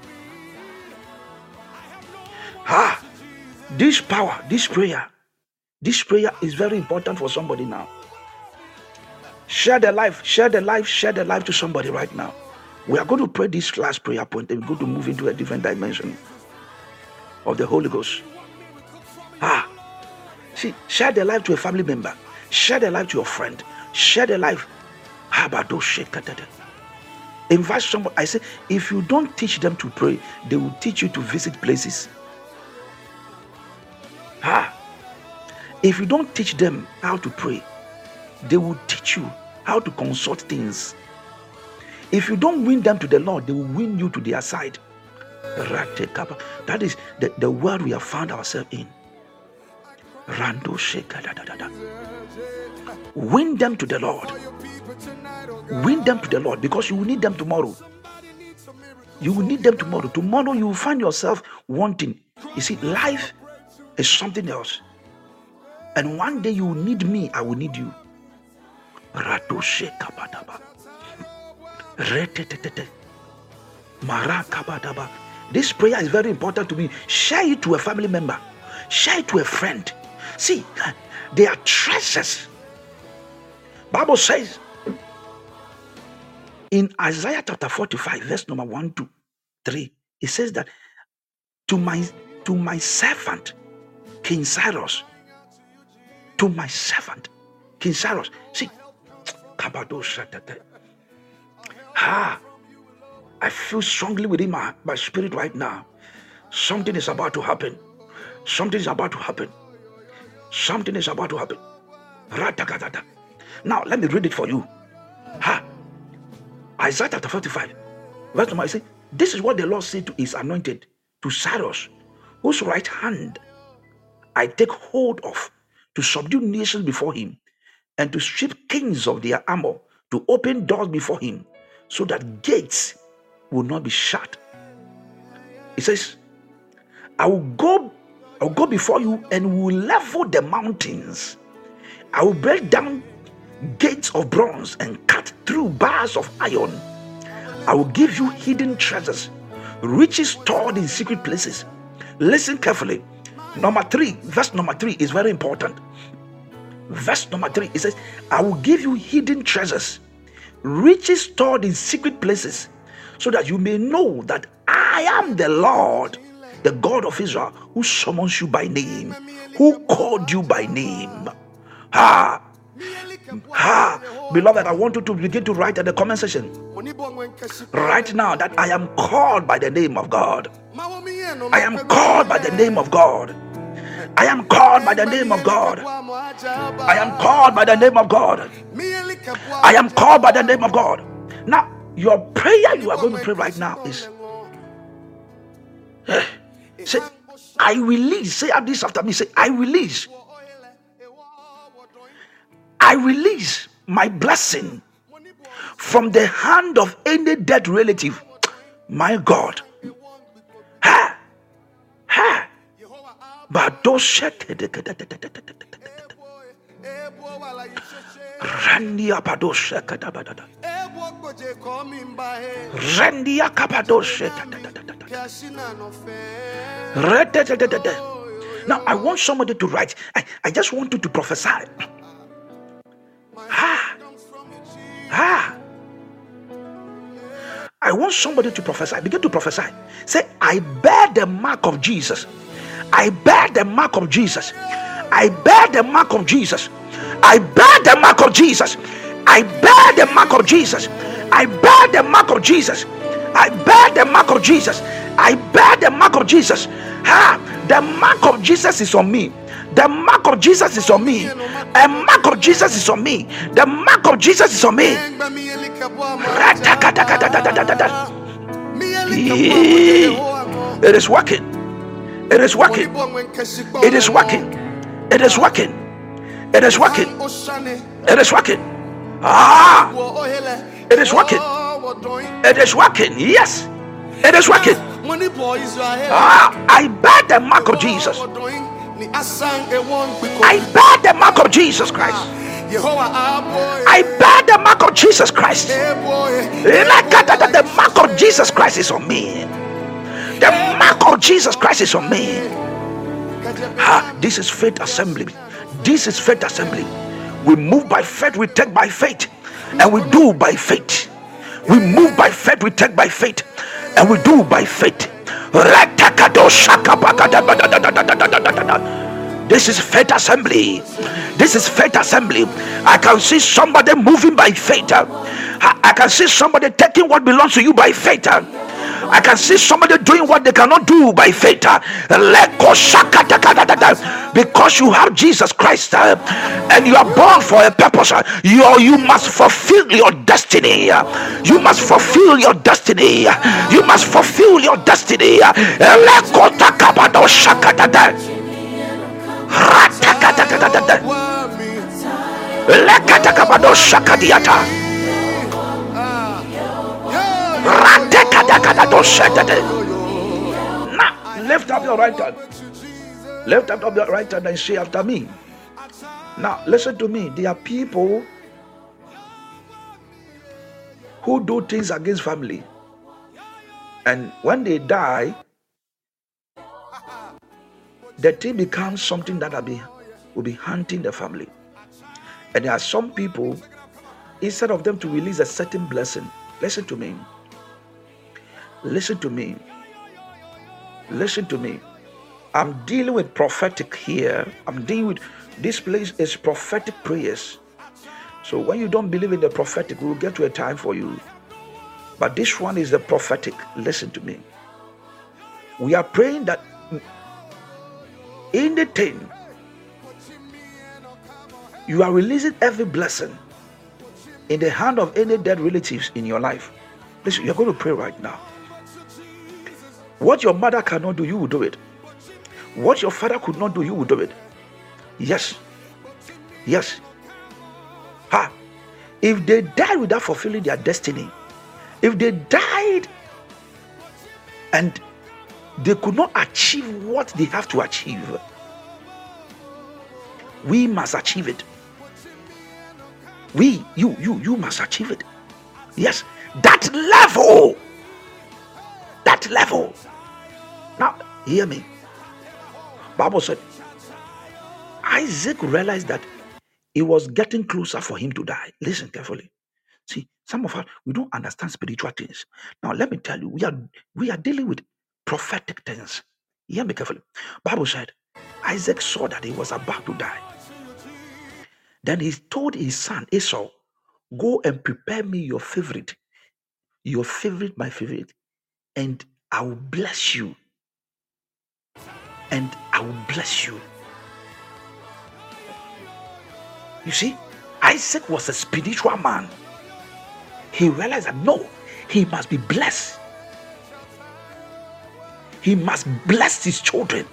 This power, this prayer is very important for somebody now. Share the life to somebody right now. We are going to pray this last prayer point, and we're going to move into a different dimension of the Holy Ghost. See, share the life to a family member. Share the life to your friend. Share the life. Invite somebody. I say, if you don't teach them to pray, they will teach you to visit places. If you don't teach them how to pray, they will teach you how to consult things. If you don't win them to the Lord, they will win you to their side. That is the world we have found ourselves in. Win them to the Lord. Win them to the Lord, because you will need them tomorrow. You will need them tomorrow. Tomorrow you will find yourself wanting. You see, life is something else. And one day you will need me, I will need you. This prayer is very important to me. Share it to a family member. Share it to a friend. See, they are treasures. Bible says in Isaiah chapter 45, verse number 1, 2, 3, it says that to my servant King Cyrus, to my servant King Cyrus. See, I feel strongly within my spirit right now. Something is about to happen. Something is about to happen. Something is about to happen. Now, let me read it for you. Isaiah chapter 45, verse number 1 says, this is what the Lord said to His anointed, to Cyrus, whose right hand I take hold of, to subdue nations before him, and to strip kings of their armor, to open doors before him, so that gates will not be shut. It says, I will go before you and will level the mountains. I will break down gates of bronze and cut through bars of iron. I will give you hidden treasures, riches stored in secret places. Listen carefully. Number 3, verse number 3 is very important. Verse number 3, it says, I will give you hidden treasures, riches stored in secret places, so that you may know that I am the Lord, the God of Israel, who summons you by name, who called you by name. Beloved, I want you to begin to write at the comment section right now that I am called by the name of God. I am called by the name of God. I am called by the name of God. I am called by the name of God. I am called by the name of God. Now, your prayer you are going to pray right now is, say, I release. Say this after me. Say, I release my blessing from the hand of any dead relative. My God. Now I want somebody to write. I just want you to prophesy. I want somebody to prophesy. Begin to prophesy. Say, I bear the mark of Jesus. I bear the mark of Jesus. I bear the mark of Jesus. I bear the mark of Jesus. I bear the mark of Jesus. I bear the mark of Jesus. I bear the mark of Jesus. I bear the mark of Jesus. The mark of Jesus is on me. The mark of Jesus is on me. A mark of Jesus is on me. The mark of Jesus is on me. It is working. It is working. It is working. It is working. It is working. It is working. It is working. It is working. Yes. It is working. I bear the mark of Jesus. I bear the mark of Jesus Christ. I bear the mark of Jesus Christ. The mark of Jesus Christ is on me. The mark of Jesus Christ is on me. This is faith assembly. This is faith assembly. We move by faith, we take by faith, and we do by faith. We move by faith, we take by faith, and we do by faith. This is faith assembly. This is faith assembly. I can see somebody moving by faith. I can see somebody taking what belongs to you by faith. I can see somebody doing what they cannot do by faith. Because you have Jesus Christ and you are born for a purpose. You must fulfill your destiny. You must fulfill your destiny. You must fulfill your destiny. Now lift up your right hand. Lift up your right hand and say after me. Now listen to me. There are people who do things against family, and when they die, the thing becomes something that will be hunting the family. And there are some people, instead of them to release a certain blessing, listen to me. Listen to me. Listen to me. I'm dealing with prophetic here. I'm dealing with this place is prophetic prayers. So when you don't believe in the prophetic, we'll get to a time for you. But this one is the prophetic. Listen to me. We are praying that in the thing, you are releasing every blessing in the hand of any dead relatives in your life. Listen, you're going to pray right now. What your mother cannot do, you will do it. What your father could not do, you will do it. Yes. Yes. If they died without fulfilling their destiny, if they died and they could not achieve what they have to achieve, we must achieve it. You must achieve it. Yes, that level. That level. Now, hear me. Bible said, Isaac realized that It was getting closer for him to die. Listen carefully. See, some of us, we don't understand spiritual things. Now, let me tell you, we are dealing with prophetic things. Hear me carefully. Bible said, Isaac saw that he was about to die. Then he told his son Esau, go and prepare me your favorite, my favorite, and I will bless you. And I will bless you. You see, Isaac was a spiritual man. He realized that no, he must be blessed. He must bless his children.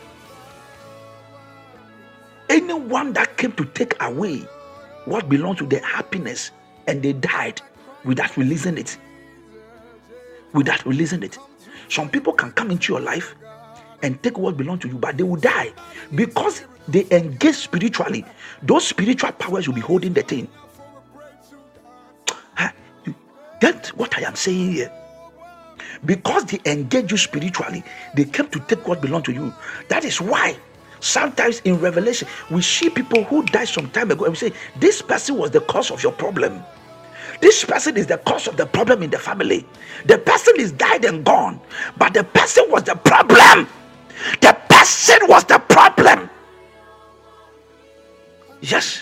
Anyone that came to take away what belongs to their happiness and they died without releasing it. Without releasing it. Some people can come into your life and take what belongs to you, but they will die because they engage spiritually. Those spiritual powers will be holding the thing. You get what I am saying here? Because they engage you spiritually, they came to take what belongs to you. That is why sometimes in Revelation, we see people who died some time ago and we say, this person was the cause of your problem. This person is the cause of the problem in the family. The person is died and gone, but the person was the problem. The person was the problem. Yes.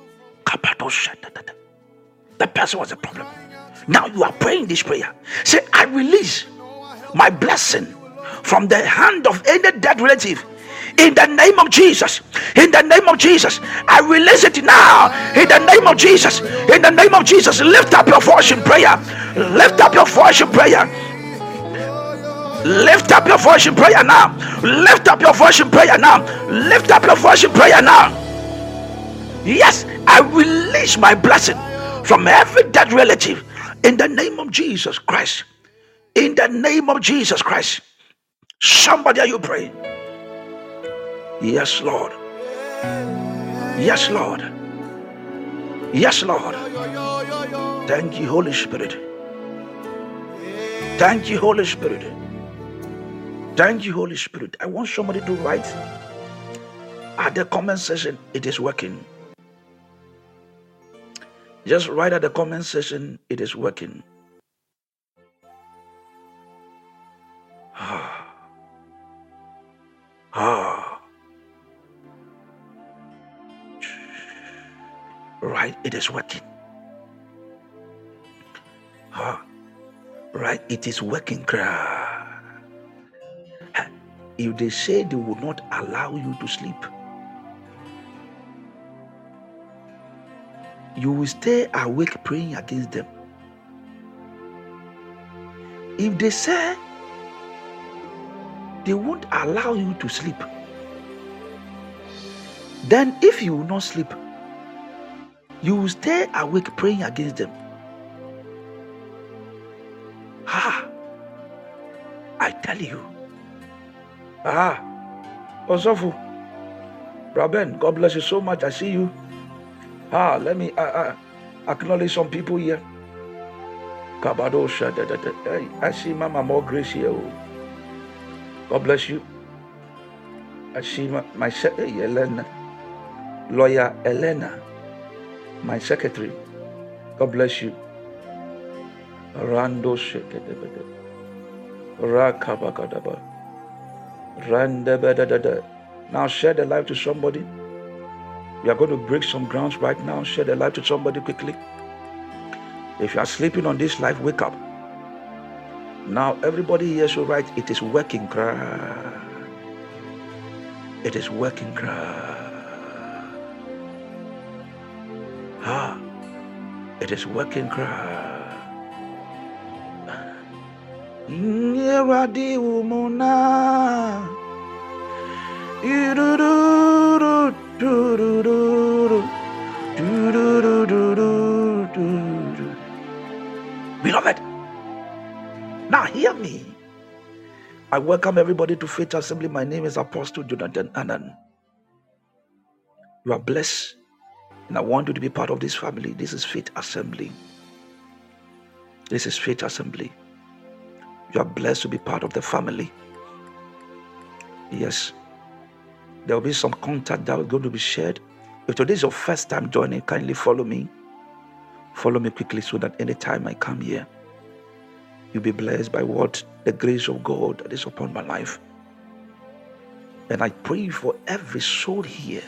The person was the problem. Now you are praying this prayer. Say, I release my blessing from the hand of any dead relative. In the name of Jesus. In the name of Jesus. I release it now. In the name of Jesus. In the name of Jesus. Lift up your voice in prayer. Lift up your voice in prayer. Lift up your voice in prayer now. Lift up your voice in prayer now. Lift up your voice in prayer now. Yes, I release my blessing from every dead relative in the name of Jesus Christ. In the name of Jesus Christ. Somebody, are you praying? Yes, Lord. Yes, Lord. Yes, Lord. Thank you, Holy Spirit. Thank you, Holy Spirit. Thank you, Holy Spirit. I want somebody to write at the comment section, it is working. Just write at the comment section, it is working. Right, it is working. Right, it is working. If they say they will not allow you to sleep, you will stay awake praying against them. If they say they won't allow you to sleep, then if you will not sleep, you will stay awake praying against them. I tell you. Osofu, Braben, God bless you so much. I see you. Let me acknowledge some people here. I see Mama More Grace here. God bless you. I see my Elena, Lawyer Elena, my secretary. God bless you. Rando Shekadabada. Rakabakadaba. Randabadadada. Now share the life to somebody. We are going to break some grounds right now. Share the life to somebody quickly. If you are sleeping on this life, wake up. Now everybody here should write, it is working. It is working. It is working. Beloved, now hear me. I welcome everybody to Faith Assembly. My name is Apostle Jonathan Annan. You are blessed, and I want you to be part of this family. This is Faith Assembly. This is Faith Assembly. You are blessed to be part of the family. Yes. There will be some contact that is going to be shared. If today is your first time joining, kindly follow me. Follow me quickly so that anytime I come here, you'll be blessed by what the grace of God that is upon my life. And I pray for every soul here.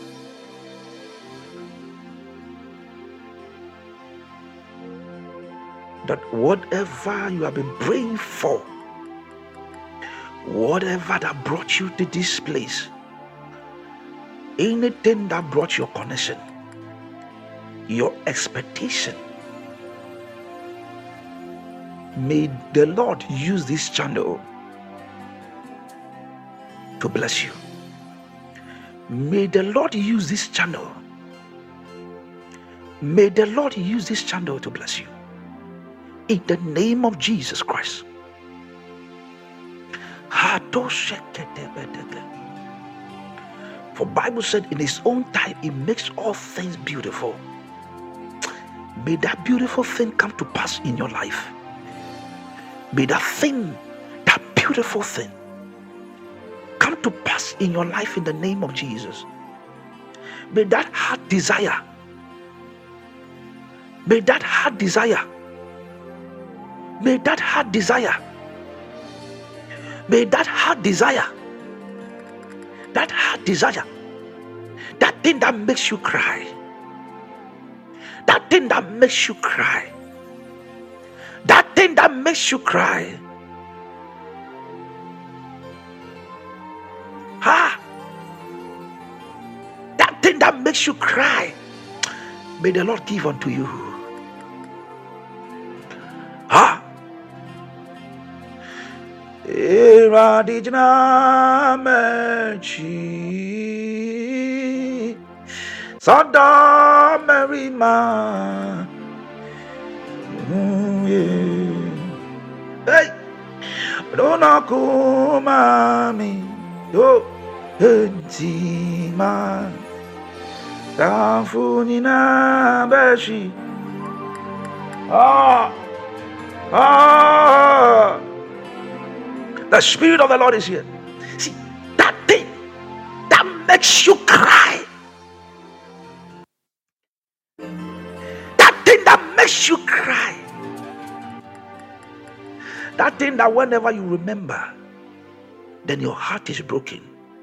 That whatever you have been praying for, whatever that brought you to this place, anything that brought your connection, your expectation, may the Lord use this channel to bless you. May the Lord use this channel. May the Lord use this channel to bless you. In the name of Jesus Christ. For Bible said in his own time, he makes all things beautiful. May that beautiful thing come to pass in your life. May that thing, that beautiful thing, come to pass in your life in the name of Jesus. May that heart desire, may that heart desire, may that heart desire, may that heart desire, that heart desire, that thing that makes you cry, that thing that makes you cry, that thing that makes you cry. That thing that makes you cry, may the Lord give unto you. Sada Mary Ma. Hey, don't know mami. Yo, Entima. Tafunina Beshi. The Spirit of the Lord is here. See, that thing that makes you cry, that thing that makes you cry, that thing that whenever you remember, then your heart is broken.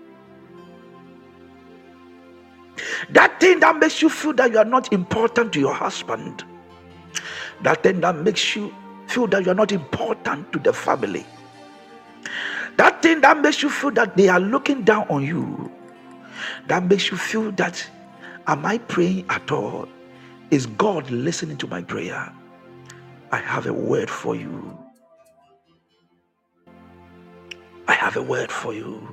That thing that makes you feel that you are not important to your husband. That thing that makes you feel that you are not important to the family. That thing that makes you feel that they are looking down on you. That makes you feel that, am I praying at all? Is God listening to my prayer? I have a word for you. I have a word for you.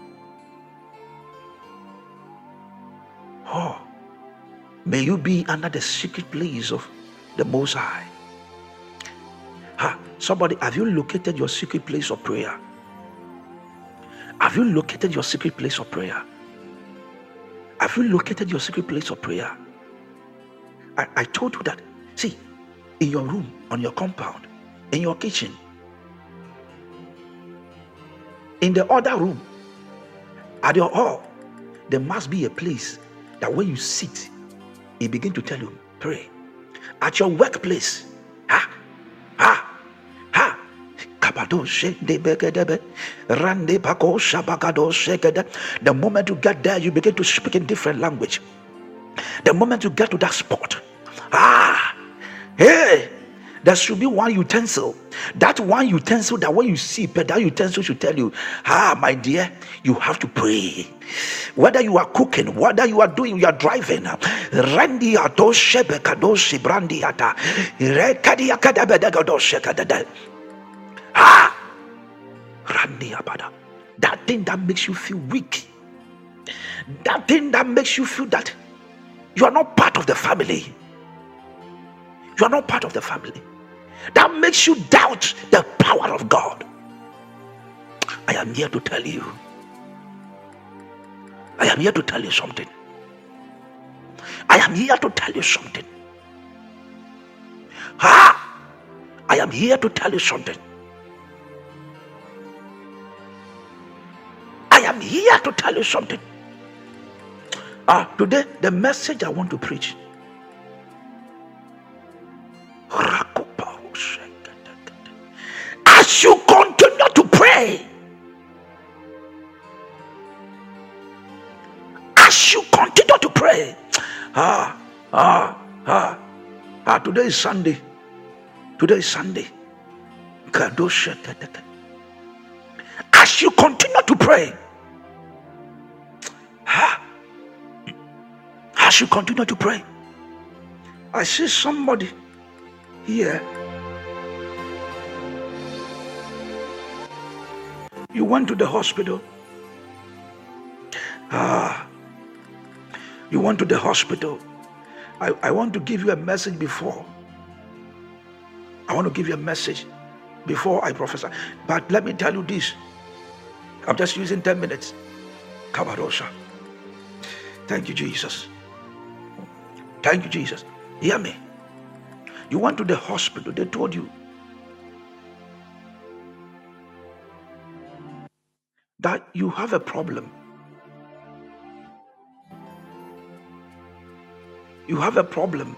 Oh, may you be under the secret place of the Most High. Somebody, have you located your secret place of prayer? Have you located your secret place of prayer? Have you located your secret place of prayer? I told you that, see, in your room, on your compound, in your kitchen, in the other room, at your hall, there must be a place that when you sit, it begin to tell you, pray. At your workplace, the moment you get there, you begin to speak in different language. The moment you get to that spot, hey, there should be one utensil. That one utensil that when you see, but that utensil should tell you, my dear, you have to pray. Whether you are cooking, whether you are doing, you are driving. Randi adoshe bekadoshi brandi ata. Rekadi akadabedagadoshekadada. Randi abada. That thing that makes you feel weak. That thing that makes you feel that you are not part of the family. You are not part of the family. That makes you doubt the power of God. I am here to tell you. I am here to tell you something. I am here to tell you something. I am here to tell you something. I am here to tell you something. Today, the message I want to preach. As you continue to pray, as you continue to pray, today is Sunday. Today is Sunday. As you continue to pray, as you continue to pray, I see somebody here. You went to the hospital. You went to the hospital. I want to give you a message before. I want to give you a message before I prophesy. But let me tell you this. I'm just using 10 minutes. Kabadosha. Thank you, Jesus. Thank you, Jesus. Hear me. You went to the hospital. They told you that you have a problem. You have a problem.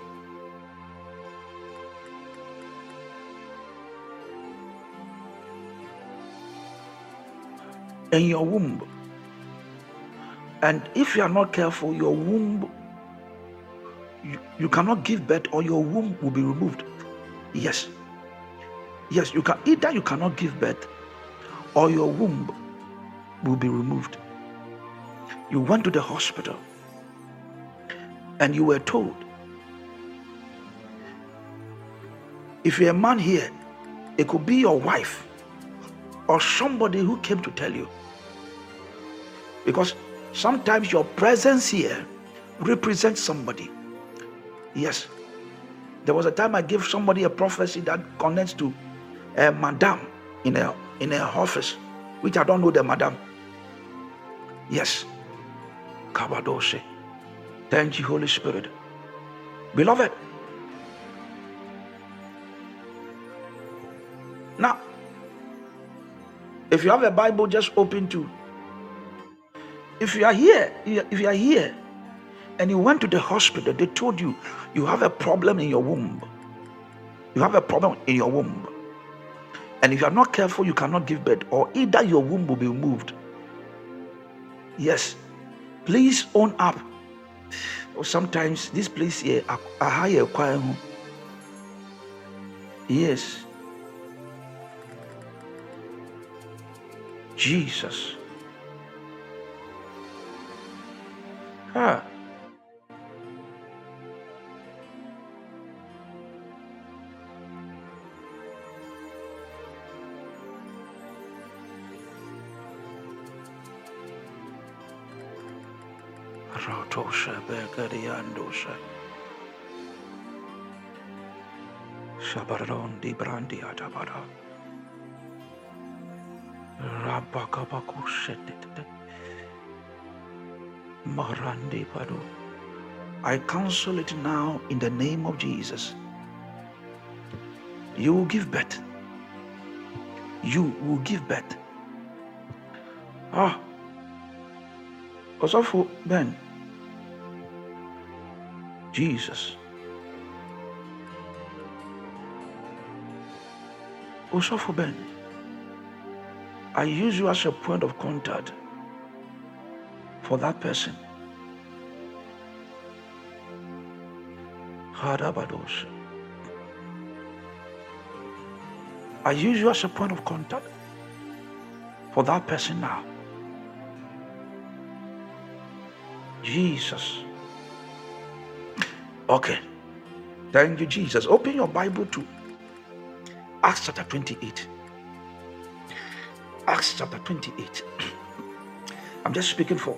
In your womb. And if you are not careful, your womb, you cannot give birth, or your womb will be removed. Yes, you can either you cannot give birth, or your womb will be removed. You went to the hospital and you were told, if you're a man here, it could be your wife or somebody who came to tell you, because sometimes your presence here represents somebody. Yes, there was a time I gave somebody a prophecy that connects to a madam in a office, which I don't know the madam. Yes, Kabadoshe. Thank you, Holy Spirit. Beloved, now, if you have a Bible, just open to. If you are here and you went to the hospital, they told you you have a problem in your womb. You have a problem in your womb. And if you are not careful, you cannot give birth, or either your womb will be removed. Yes, please own up. Or sometimes this place here, a higher choir. Yes. Jesus. Rotosha Bergariandosha Shabaron di Brandi Atabara Rabakabakushet Marandi Padu. I counsel it now in the name of Jesus. You will give birth. You will give birth. Osofo Ben. Jesus. Osofo Ben. I use you as a point of contact for that person. Hadabados. I use you as a point of contact for that person now. Jesus. Okay. Thank you, Jesus. Open your Bible to Acts chapter 28. Acts chapter 28. I'm just speaking for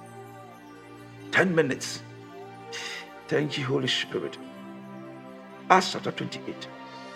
10 minutes. Thank you, Holy Spirit. Acts chapter 28.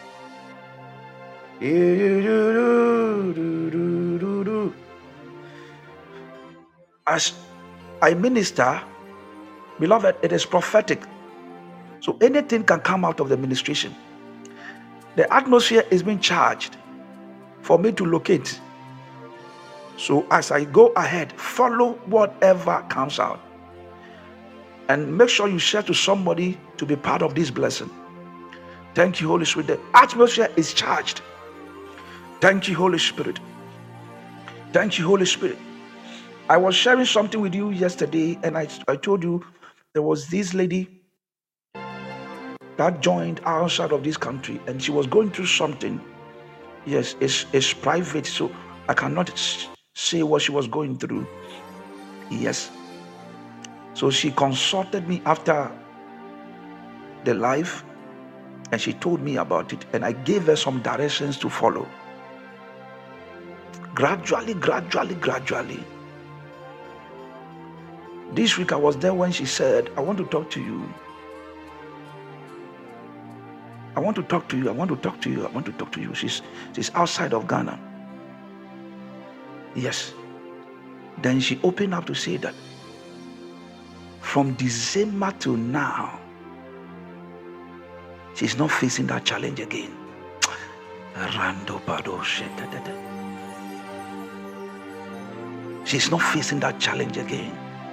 As I minister, beloved, it is prophetic. So anything can come out of the ministration. The atmosphere is being charged for me to locate. So as I go ahead, follow whatever comes out. And make sure you share to somebody to be part of this blessing. Thank you, Holy Spirit. The atmosphere is charged. Thank you, Holy Spirit. Thank you, Holy Spirit. I was sharing something with you yesterday, and I told you there was this lady that joined outside of this country, and she was going through something. Yes, it's private, so I cannot say what she was going through. Yes. So she consulted me after the live, and she told me about it, and I gave her some directions to follow. Gradually. This week I was there when she said, I want to talk to you. I want to talk to you. She's outside of Ghana. Yes. Then she opened up to say that from December till now, she's not facing that challenge again. She's not facing that challenge again.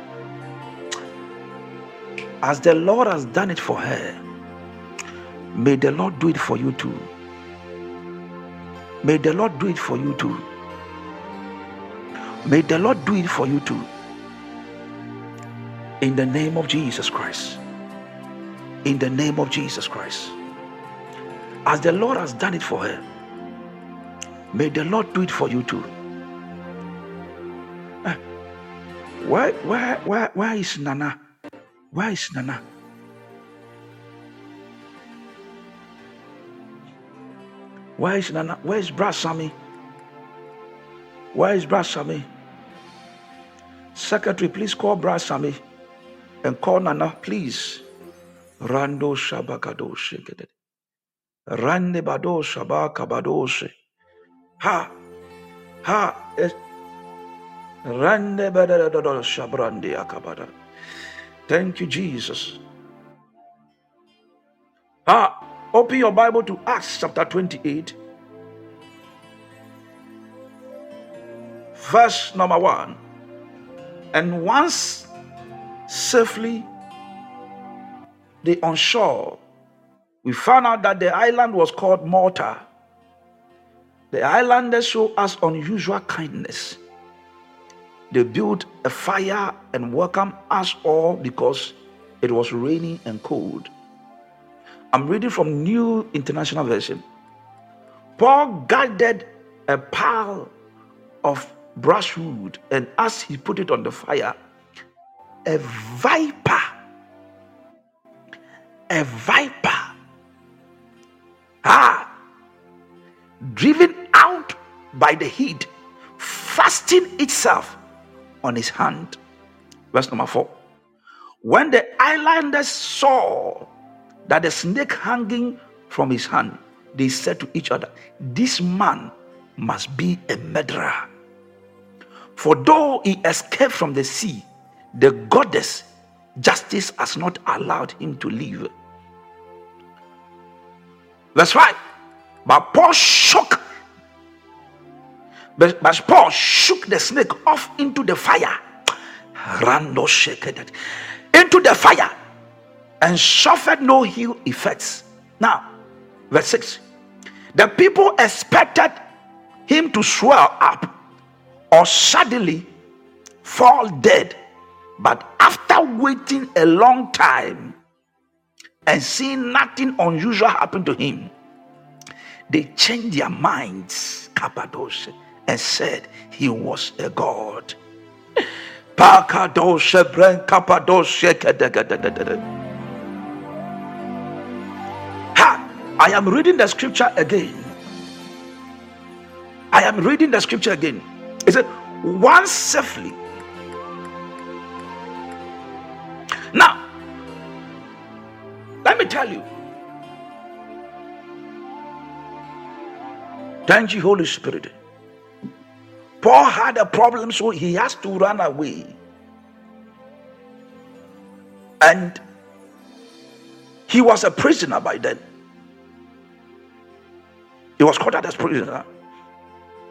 As the Lord has done it for her, may the Lord do it for you too. May the Lord do it for you too. May the Lord do it for you too. In the name of Jesus Christ. In the name of Jesus Christ. As the Lord has done it for her, may the Lord do it for you too. Where is Nana? Where is Nana? Where is Nana? Where is Brother Sammy? Where is Brother Sammy? Secretary, please call Brother Sammy and call Nana, please. Rando Shabakadoshe. Rande Bado Shabakabadoshe. Ha. Rande Badado Shabrande Akabada. Thank you, Jesus. Open your Bible to Acts chapter 28, verse number 1. And once safely they on shore, we found out that the island was called Malta. The islanders show us unusual kindness. They built a fire and welcomed us all because it was raining and cold. I'm reading from New International Version. Paul gathered a pile of brushwood, and as he put it on the fire, a viper, driven out by the heat, fastened itself on his hand. Verse number 4. When the islanders saw that the snake hanging from his hand, they said to each other, this man must be a murderer. For though he escaped from the sea, the goddess justice has not allowed him to live. Verse 5. But Paul shook the snake off into the fire. Rando shake it into the fire and suffered no ill effects. Now, verse 6. The people expected him to swell up or suddenly fall dead. But after waiting a long time and seeing nothing unusual happen to him, they changed their minds, Kapados, and said he was a god. I am reading the scripture again. It said, once safely. Now, let me tell you. Thank you, Holy Spirit. Paul had a problem, so he has to run away. And he was a prisoner by then. He was caught as a prisoner.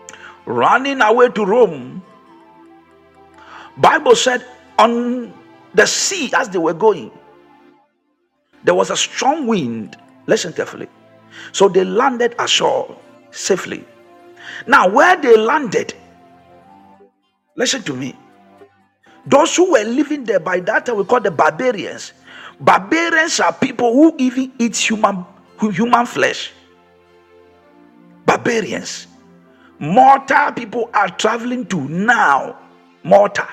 Running away to Rome. Bible said on the sea as they were going. There was a strong wind. Listen carefully. So they landed ashore safely. Now, where they landed, listen to me. Those who were living there by that time we call the barbarians. Barbarians are people who even eat human flesh. Barbarians. Malta people are traveling to now. Malta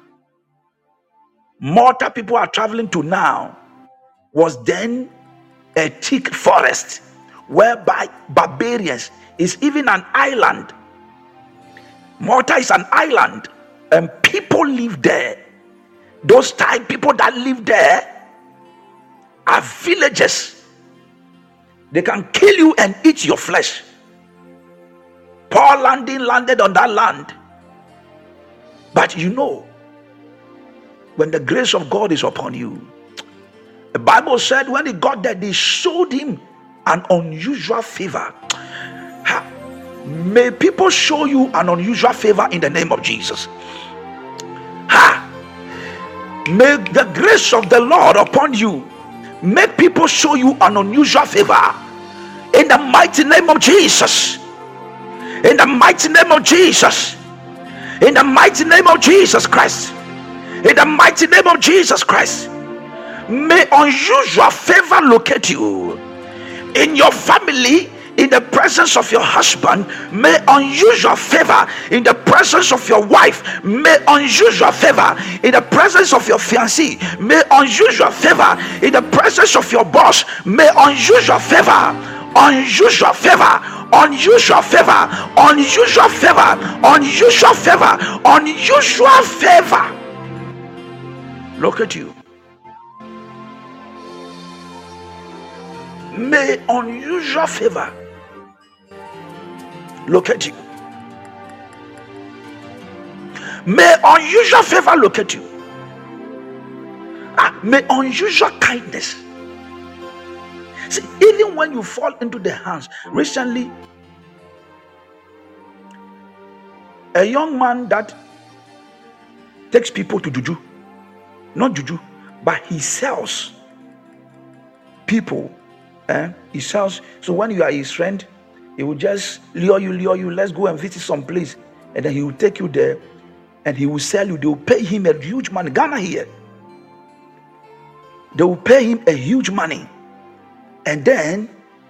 people are traveling to now was then a thick forest whereby barbarians is even an island. Malta is an island and people live there. Those type people that live there are villagers. They can kill you and eat your flesh. Paul landed on that land. But you know, when the grace of God is upon you, the Bible said when he got there, they showed him an unusual favor. May people show you an unusual favor in the name of Jesus. May the grace of the Lord upon you make people show you an unusual favor in the mighty name of Jesus. In the mighty name of Jesus. In the mighty name of Jesus Christ. In the mighty name of Jesus Christ. May unusual favor locate you in your family, in the presence of your husband. May unusual favor in the presence of your wife. May unusual favor in the presence of your fiancé. May unusual favor in the presence of your boss. May unusual favor, unusual favor, unusual favor, unusual favor, unusual favor, unusual favor. Look at you. May unusual favor locate you. May unusual favor locate you. May unusual kindness. See, even when you fall into the hands. Recently, a young man that takes people to juju, not juju, but he sells people. He sells. So when you are his friend, he will just lure you. Let's go and visit some place, and then he will take you there, and he will sell you. They will pay him a huge money. Ghana here, they will pay him a huge money, and then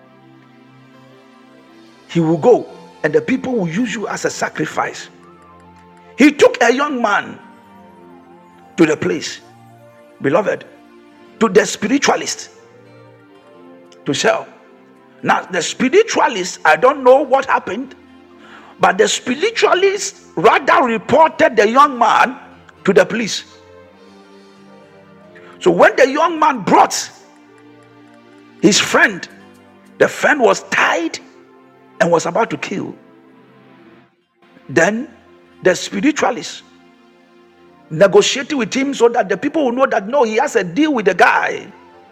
he will go, and the people will use you as a sacrifice. He took a young man to the place, beloved, to the spiritualist to sell. Now the spiritualist, I don't know what happened, but the spiritualist rather reported the young man to the police. So when the young man brought his friend, the friend was tied and was about to kill. Then the spiritualist negotiated with him so that the people will know that no, he has a deal with the guy.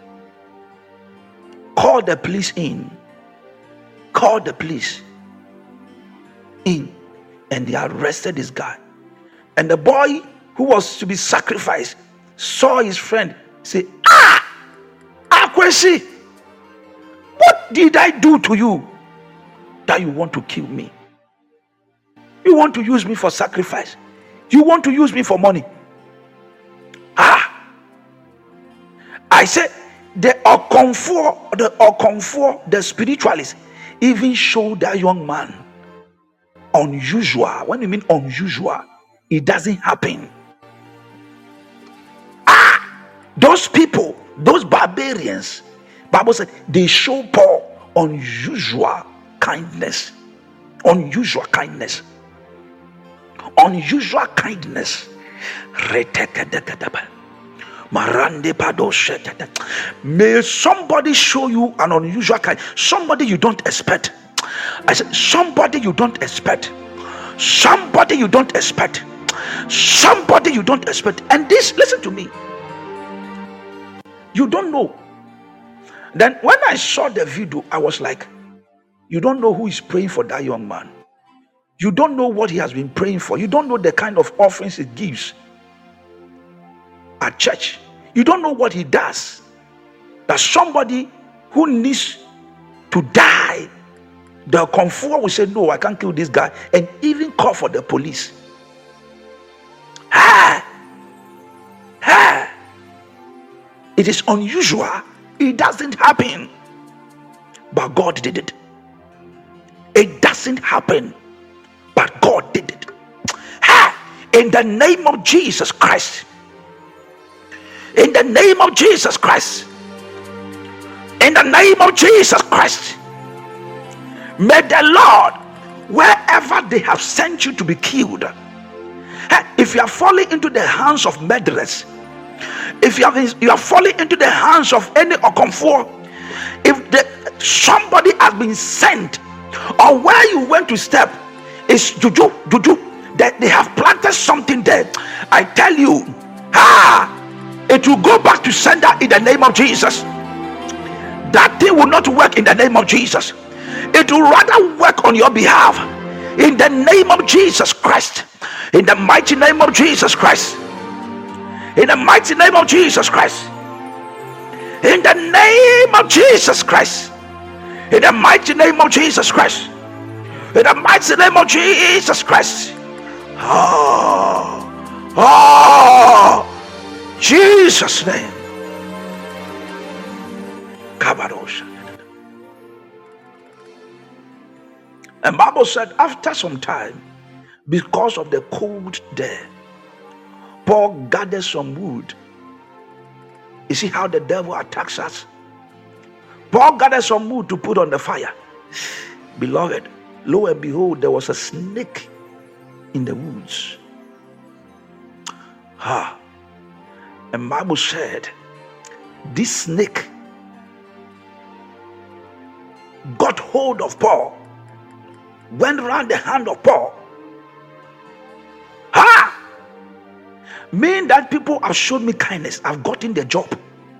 Call the police in. Call the police in. And they arrested this guy. And the boy who was to be sacrificed saw his friend say, Akwesi, what did I do to you that you want to kill me? You want to use me for sacrifice? You want to use me for money? I said, the spiritualist even showed that young man unusual. When you mean unusual, it doesn't happen. Those people, those barbarians, Bible said they show Paul unusual kindness. Unusual kindness. Unusual kindness. May somebody show you an unusual kind. Somebody you don't expect. I said somebody you don't expect. Somebody you don't expect. Somebody you don't expect. And this, listen to me, you don't know. Then when I saw the video, I was like, you don't know who is praying for that young man. You don't know what he has been praying for. You don't know the kind of offerings he gives. at church. You don't know what he does. That somebody who needs to die, the comfort will say, no, I can't kill this guy, and even call for the police. It is unusual. It doesn't happen. But God did it. It doesn't happen. But God did it. In the name of Jesus Christ. In the name of Jesus Christ. In the name of Jesus Christ. May the Lord, wherever they have sent you to be killed, if you are falling into the hands of murderers, if you are falling into the hands of any okomfo, if somebody has been sent, or where you went to step is juju, that they have planted something there, I tell you, it will go back to sender in the name of Jesus. That thing will not work in the name of Jesus. It will rather work on your behalf in the name of Jesus Christ. In the mighty name of Jesus Christ. In the mighty name of Jesus Christ. In the name of Jesus Christ. In the mighty name of Jesus Christ. In the mighty name of Jesus Christ. Jesus' name. And Bible said after some time, because of the cold there, Paul gathered some wood. You see how the devil attacks us? Paul gathered some wood to put on the fire. Beloved, lo and behold, there was a snake in the woods. And Bible said, this snake got hold of Paul, went around the hand of Paul. Me that people have shown me kindness, I've gotten the job.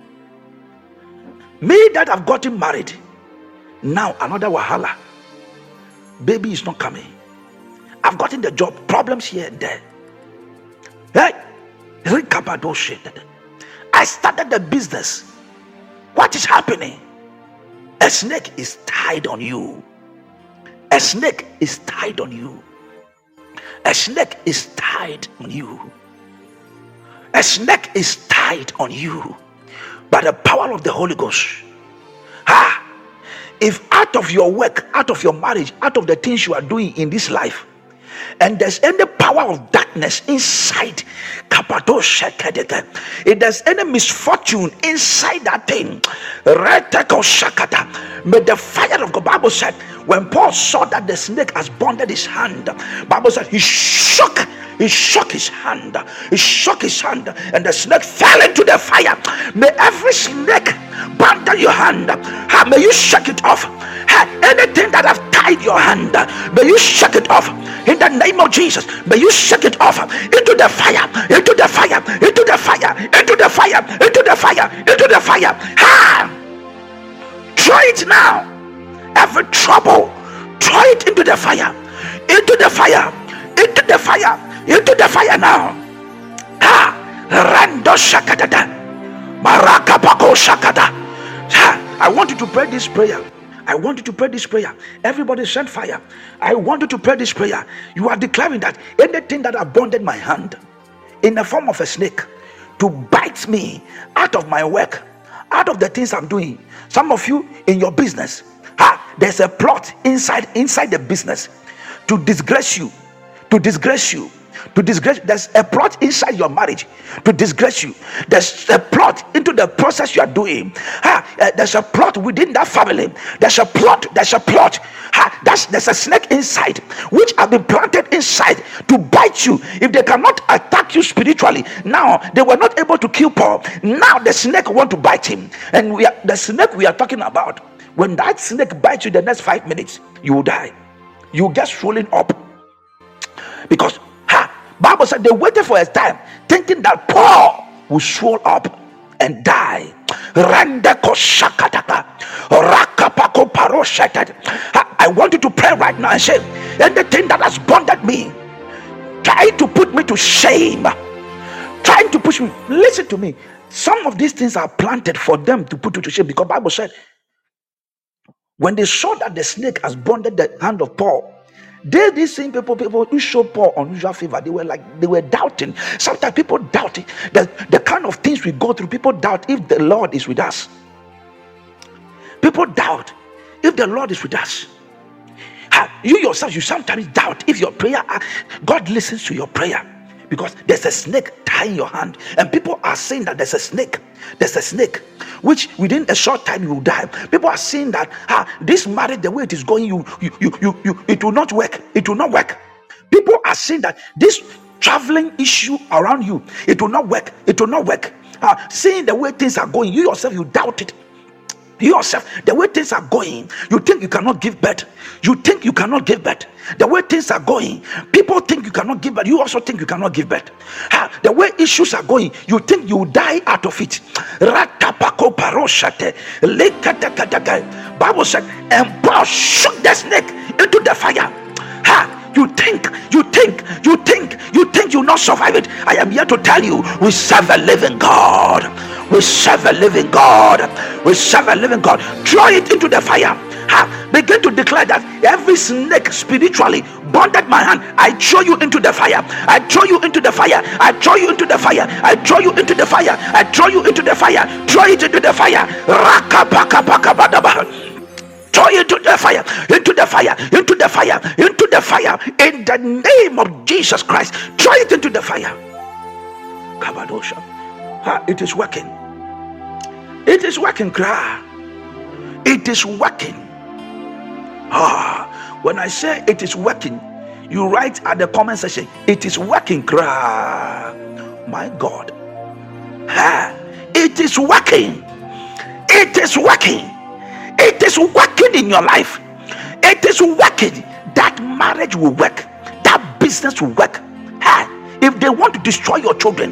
Me that I've gotten married, now another wahala. Baby is not coming. I've gotten the job. Problems here and there. I started the business. What is happening? A snake is tied on you. A snake is tied on you. A snake is tied on you. A snake is tied on you by the power of the Holy Ghost. If out of your work, out of your marriage, out of the things you are doing in this life, and there's any power of darkness inside, if there's any misfortune inside that thing, may the fire of God. Bible said when Paul saw that the snake has bonded his hand, Bible said he shook his hand, and the snake fell into the fire. May every snake bound your hand, may you shake it off. Anything that have tied your hand, may you shake it off in the name of Jesus. May you shake it off into the fire, into the fire, into the fire, into the fire, into the fire, into the fire. Throw it now. Every trouble, throw it into the fire, into the fire, into the fire, into the fire now. Rando shakadada, marakapako shakada. I want you to pray this prayer. I want you to pray this prayer. Everybody send fire. I want you to pray this prayer. You are declaring that anything that have bonded my hand in the form of a snake to bite me out of my work, out of the things I'm doing. Some of you in your business, there's a plot inside the business to disgrace you, there's a plot inside your marriage to disgrace you. There's a plot into the process you are doing. There's a plot within that family. There's a plot. There's a snake inside which have been planted inside to bite you. If they cannot attack you spiritually, now they were not able to kill Paul. Now the snake want to bite him, and the snake we are talking about. When that snake bites you, the next 5 minutes you will die. You will get swollen up because Bible said they waited for a time thinking that Paul will swell up and die. I want you to pray right now and say, anything that has bonded me, try to put me to shame, trying to push me. Listen to me. Some of these things are planted for them to put you to shame, because Bible said when they saw that the snake has bonded the hand of Paul, these same people who showed Paul unusual favor, they were doubting. Sometimes people doubt it. The kind of things we go through, people doubt if the Lord is with us. People doubt if the Lord is with us. You yourself, you sometimes doubt if your prayer, God listens to your prayer, because there's a snake tying your hand, and people are saying that there's a snake, which within a short time you will die. People are saying that this marriage, the way it is going, it will not work. It will not work. People are saying that this traveling issue around you, it will not work. It will not work. Seeing the way things are going, you yourself, you doubt it. You yourself, the way things are going, you think you cannot give birth. You think you cannot give birth. The way things are going, people think you cannot give birth. You also think you cannot give birth. The way issues are going, you think you will die out of it. Bible said, and Paul shook the snake into the fire. You think you'll not survive it. I am here to tell you, we serve a living God. We serve a living God. We serve a living God. Throw it into the fire. Begin to declare that every snake spiritually bonded my hand, I throw you into the fire. I throw you into the fire. I throw you into the fire. I throw you into the fire. I throw you into the fire. Throw it into the fire. Throw it into the fire, into the fire, into the fire, into the fire, in the name of Jesus Christ. Throw it into the fire. Kabadosha. It is working. It is working, cry. It is working. When I say it is working, you write at the comment section, it is working, cry. My God. It is working. It is working. It is working in your life. It is working. That marriage will work. That business will work. If they want to destroy your children,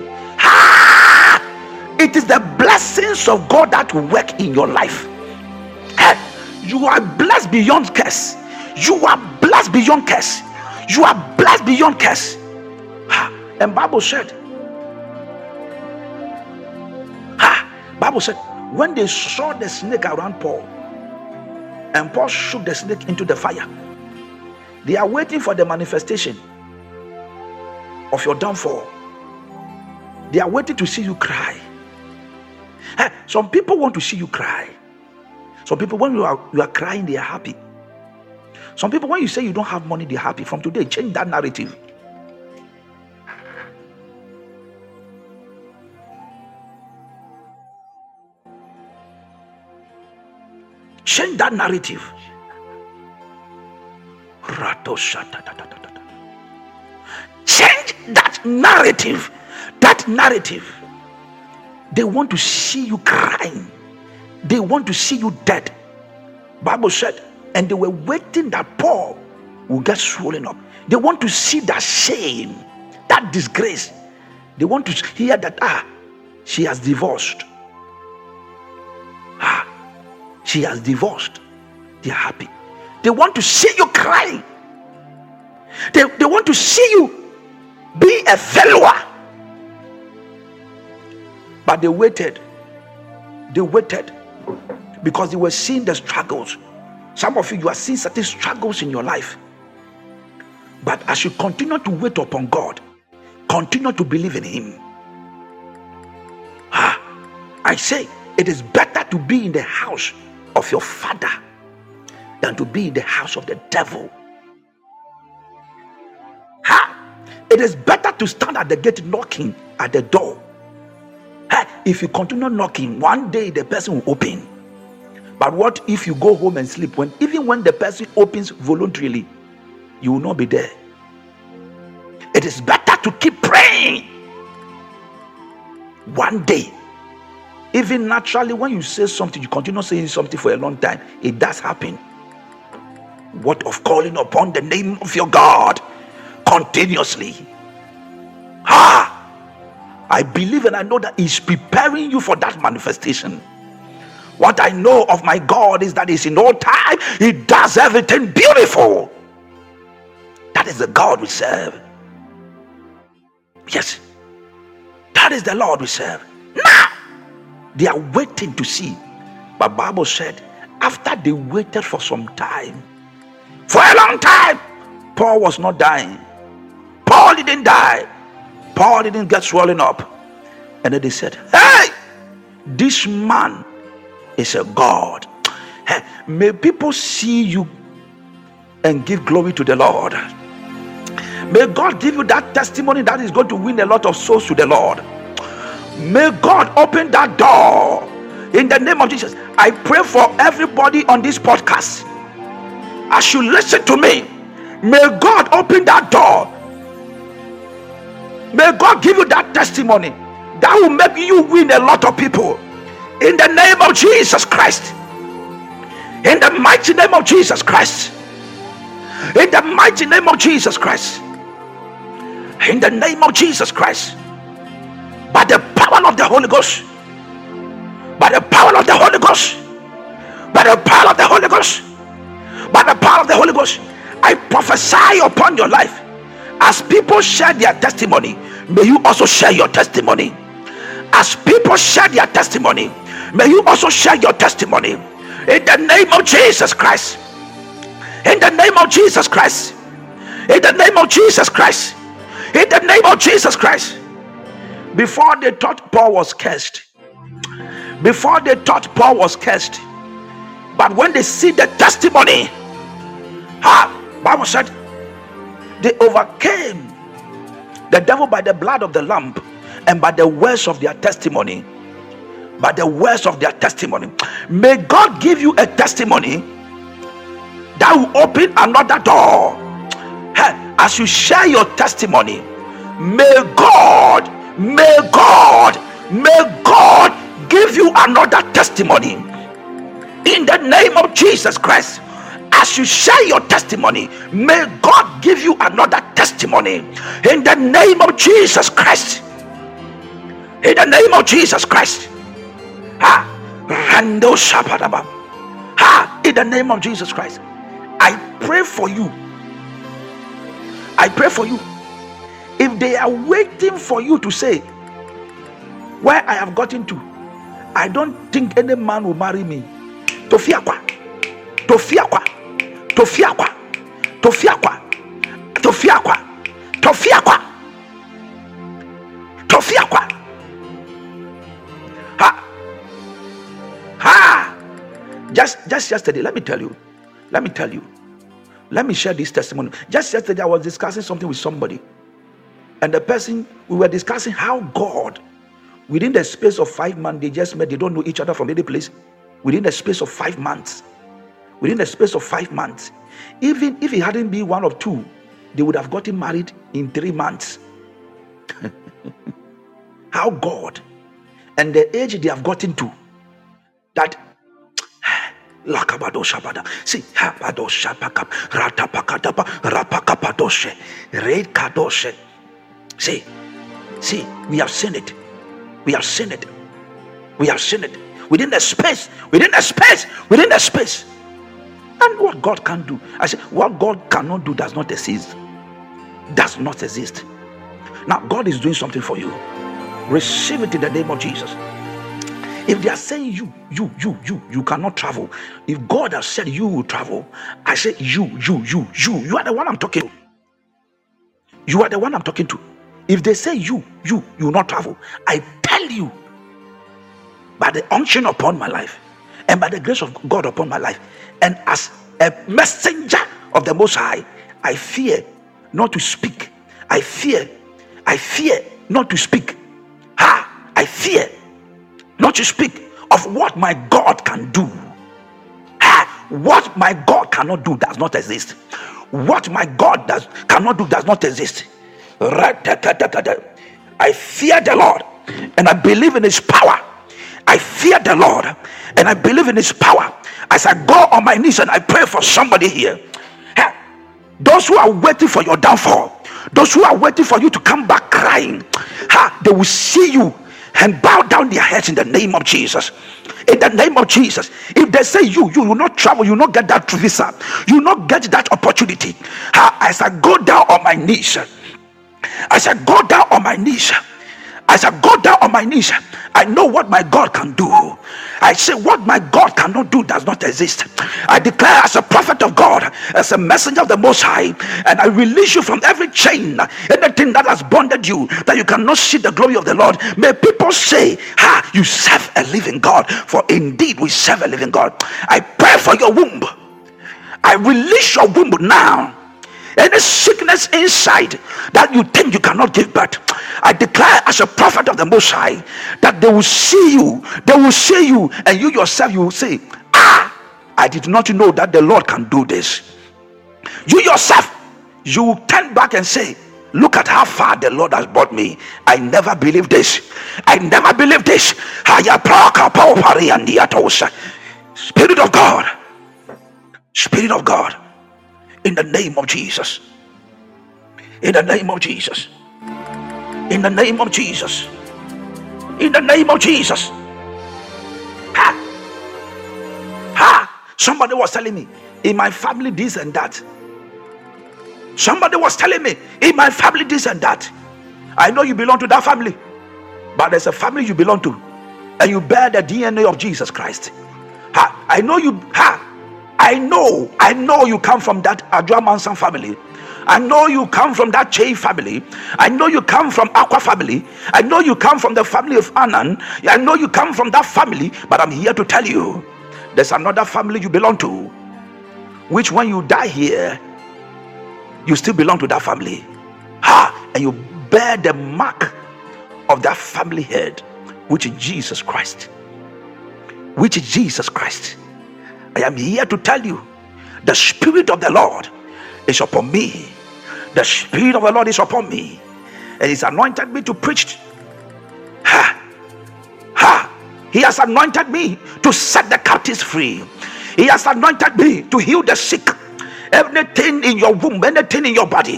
it is the blessings of God that will work in your life. You are blessed beyond curse. You are blessed beyond curse. You are blessed beyond curse. And Bible said, when they saw the snake around Paul, and Paul shook the snake into the fire, they are waiting for the manifestation of your downfall. They are waiting to see you cry. Some people want to see you cry. Some people, when you are crying, they are happy. Some people, when you say you don't have money, they're happy. From today, change that narrative. Change that narrative. Change that narrative. That narrative. They want to see you crying. They want to see you dead. Bible said, and they were waiting that Paul will get swollen up. They want to see that shame, that disgrace. They want to hear that she has divorced. She has divorced. They are happy. They want to see you crying. They want to see you be a failure. But they waited. They waited because they were seeing the struggles. Some of you are seeing certain struggles in your life. But as you continue to wait upon God, continue to believe in Him. I say it is better to be in the house of your father than to be in the house of the devil. It is better to stand at the gate knocking at the door. If you continue knocking, one day the person will open. But what if you go home and sleep? Even when the person opens voluntarily, you will not be there. It is better to keep praying. One day, even naturally, when you say something, you continue saying something for a long time, it does happen. What of calling upon the name of your God continuously? I believe and I know that He's preparing you for that manifestation. What I know of my God is that He's in all time. He does everything beautiful. That is the God we serve. Yes, that That is the Lord we serve. Now, they are waiting to see. But Bible said, after they waited for some time, for a long time, Paul was not dying. Paul didn't die. Paul didn't get swollen up. And then they said, hey, this man is a God. Hey, may people see you and give glory to the Lord. May God give you that testimony that is going to win a lot of souls to the Lord. May God open that door in the name of Jesus. I pray for everybody on this podcast. As you listen to me, may God open that door. May God give you that testimony that will make you win a lot of people. In the name of Jesus Christ. In the mighty name of Jesus Christ. In the mighty name of Jesus Christ. In the name of Jesus Christ. By the power of the Holy Ghost. By the power of the Holy Ghost. By the power of the Holy Ghost. By the power of the Holy Ghost. I prophesy upon your life. As people share their testimony, may you also share your testimony. As people share their testimony, may you also share your testimony. In the name of Jesus Christ. In the name of Jesus Christ. In the name of Jesus Christ. In the name of Jesus Christ. Before they thought Paul was cursed. Before they thought Paul was cursed. But when they see the testimony, Bible said they overcame the devil by the blood of the Lamb and by the words of their testimony. By the words of their testimony. May God give you a testimony that will open another door. As you share your testimony, may God give you another testimony in the name of Jesus Christ. As you share your testimony, may God give you another testimony in the name of Jesus Christ. In the name of Jesus Christ. In the name of Jesus Christ. I pray for you. I pray for you. If they are waiting for you to say, where I have gotten to, I don't think any man will marry me. Tofiakwa, Tofiakwa, Tofiakwa, Tofiakwa, Tofiakwa, Tofiakwa, Tofiakwa. Just yesterday, let me tell you. Let me share this testimony. Just yesterday, I was discussing something with somebody. And the person, we were discussing how God, within the space of 5 months, they just met. They don't know each other from any place. Within the space of 5 months. Within the space of 5 months. Even if it hadn't been one or two, they would have gotten married in 3 months. How God, and the age they have gotten to, that Lakabado Shabada. See, Habado Shabakap, Ratapakadapa, Rapakapadoshe, Red Kadoshe. See, we have seen it. We have seen it. We have seen it. Within the space. And what God can do. I say, what God cannot do does not exist. Does not exist. Now, God is doing something for you. Receive it in the name of Jesus. If they are saying you cannot travel. If God has said you will travel, I say you are the one I'm talking to. You are the one I'm talking to. If they say you will not travel, I tell you, by the unction upon my life and by the grace of God upon my life, and as a messenger of the Most High, I fear not to speak. I fear not to speak. I fear not to speak of what my God can do. What my God cannot do does not exist. What my God cannot do does not exist. I fear the Lord and I believe in his power. I fear the Lord and I believe in his power. As I go on my knees and I pray for somebody here, those who are waiting for your downfall, those who are waiting for you to come back crying, they will see you and bow down their heads in the name of Jesus. In the name of Jesus. If they say you will not travel, you will not get that visa, you will not get that opportunity. As I go down on my knees, As I go down on my knees, I know what my God can do. I say what my God cannot do does not exist. I declare as a prophet of God, as a messenger of the Most High, and I release you from every chain, anything that has bonded you, that you cannot see the glory of the Lord. May people say, you serve a living God, for indeed we serve a living God. I pray for your womb. I release your womb now. Any sickness inside that you think you cannot give birth, I declare as a prophet of the Most High that they will see you, and you yourself, you will say, I did not know that the Lord can do this. You yourself, you will turn back and say, look at how far the Lord has brought me. I never believed this. I never believed this. Spirit of God, Spirit of God, in the name of Jesus, in the name of Jesus, in the name of Jesus, in the name of Jesus. Somebody was telling me, in my family this and that. Somebody was telling me, in my family this and that. I know you belong to that family, but there's a family you belong to, and you bear the DNA of Jesus Christ. I know you. I know you come from that Adwa Manson family. I know you come from that Che family. I know you come from Aqua family. I know you come from the family of Anan. I know you come from that family, but I'm here to tell you, there's another family you belong to, which when you die here, you still belong to that family. And you bear the mark of that family head, which is Jesus Christ. Which is Jesus Christ. I am here to tell you, the Spirit of the Lord is upon me. The Spirit of the Lord is upon me, and He's anointed me to preach. He has anointed me to set the captives free. He has anointed me to heal the sick. Anything in your womb, anything in your body,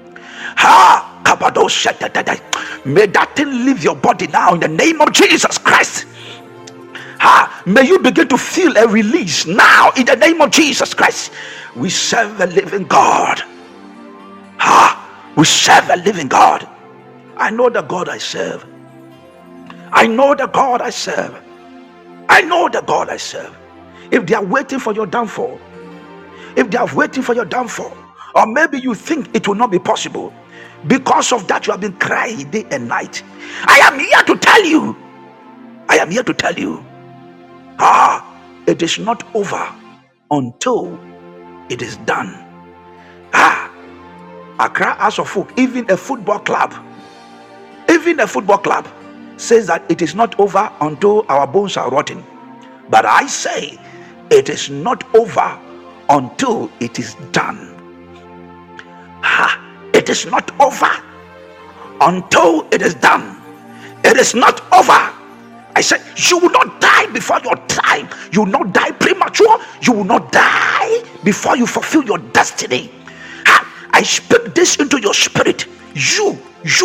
may that thing leave your body now in the name of Jesus Christ. May you begin to feel a release now in the name of Jesus Christ. We serve a living God. We serve a living God. I know the God I serve. I know the God I serve. I know the God I serve. If they are waiting for your downfall, if they are waiting for your downfall, or maybe you think it will not be possible, because of that you have been crying day and night, I am here to tell you, I am here to tell you, it is not over until it is done. Accra House of Folk, even a football club says that it is not over until our bones are rotten. But I say it is not over until it is done. It is not over until it is done. It is not over. I said, you will not die before your time. You will not die premature. You will not die before you fulfill your destiny. I speak this into your spirit. You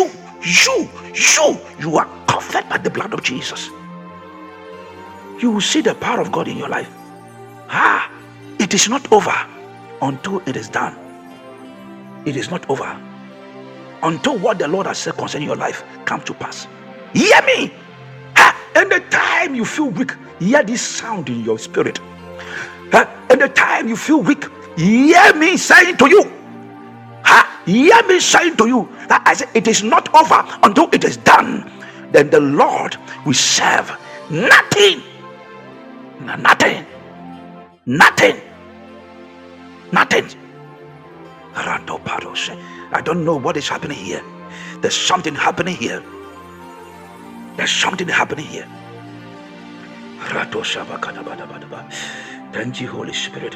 are covered by the blood of Jesus. You will see the power of God in your life. It is not over until it is done. It is not over until what the Lord has said concerning your life comes to pass. Hear me. Anytime you feel weak, hear this sound in your spirit. Anytime you feel weak, hear me saying to you. Hear me saying to you that I say it is not over until it is done. Then the Lord will serve nothing. I don't know what is happening here. There's something happening here. There's something happening here. Thank you, Holy Spirit.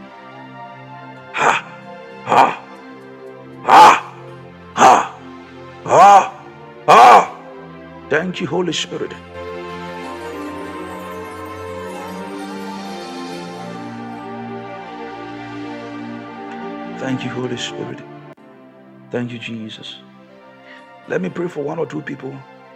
Thank you, Holy Spirit. Thank you, Holy Spirit. Thank you, Jesus. Let me pray for one or two people.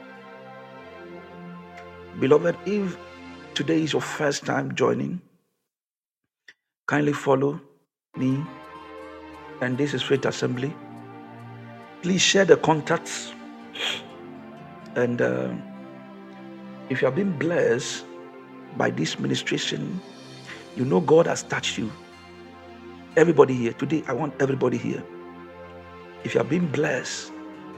Beloved, if today is your first time joining, kindly follow me. And this is Faith Assembly. Please share the contacts And if you have been blessed by this ministration, you know God has touched you. Everybody here, today I want everybody here. If you have been blessed,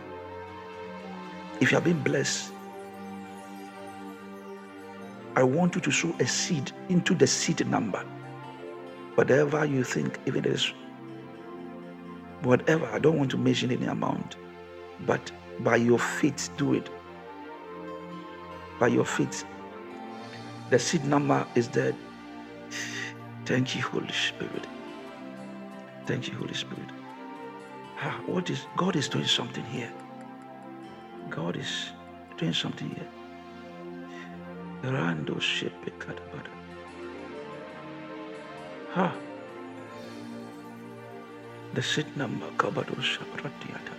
I want you to sow a seed into the seed number. Whatever you think, if it is whatever, I don't want to mention any amount, but by your faith, do it. By your faith. The seed number is there. Thank you, Holy Spirit. Thank you, Holy Spirit. God is doing something here. God is doing something here. Rando shepe kadabada. The seat number kabado shabratiata.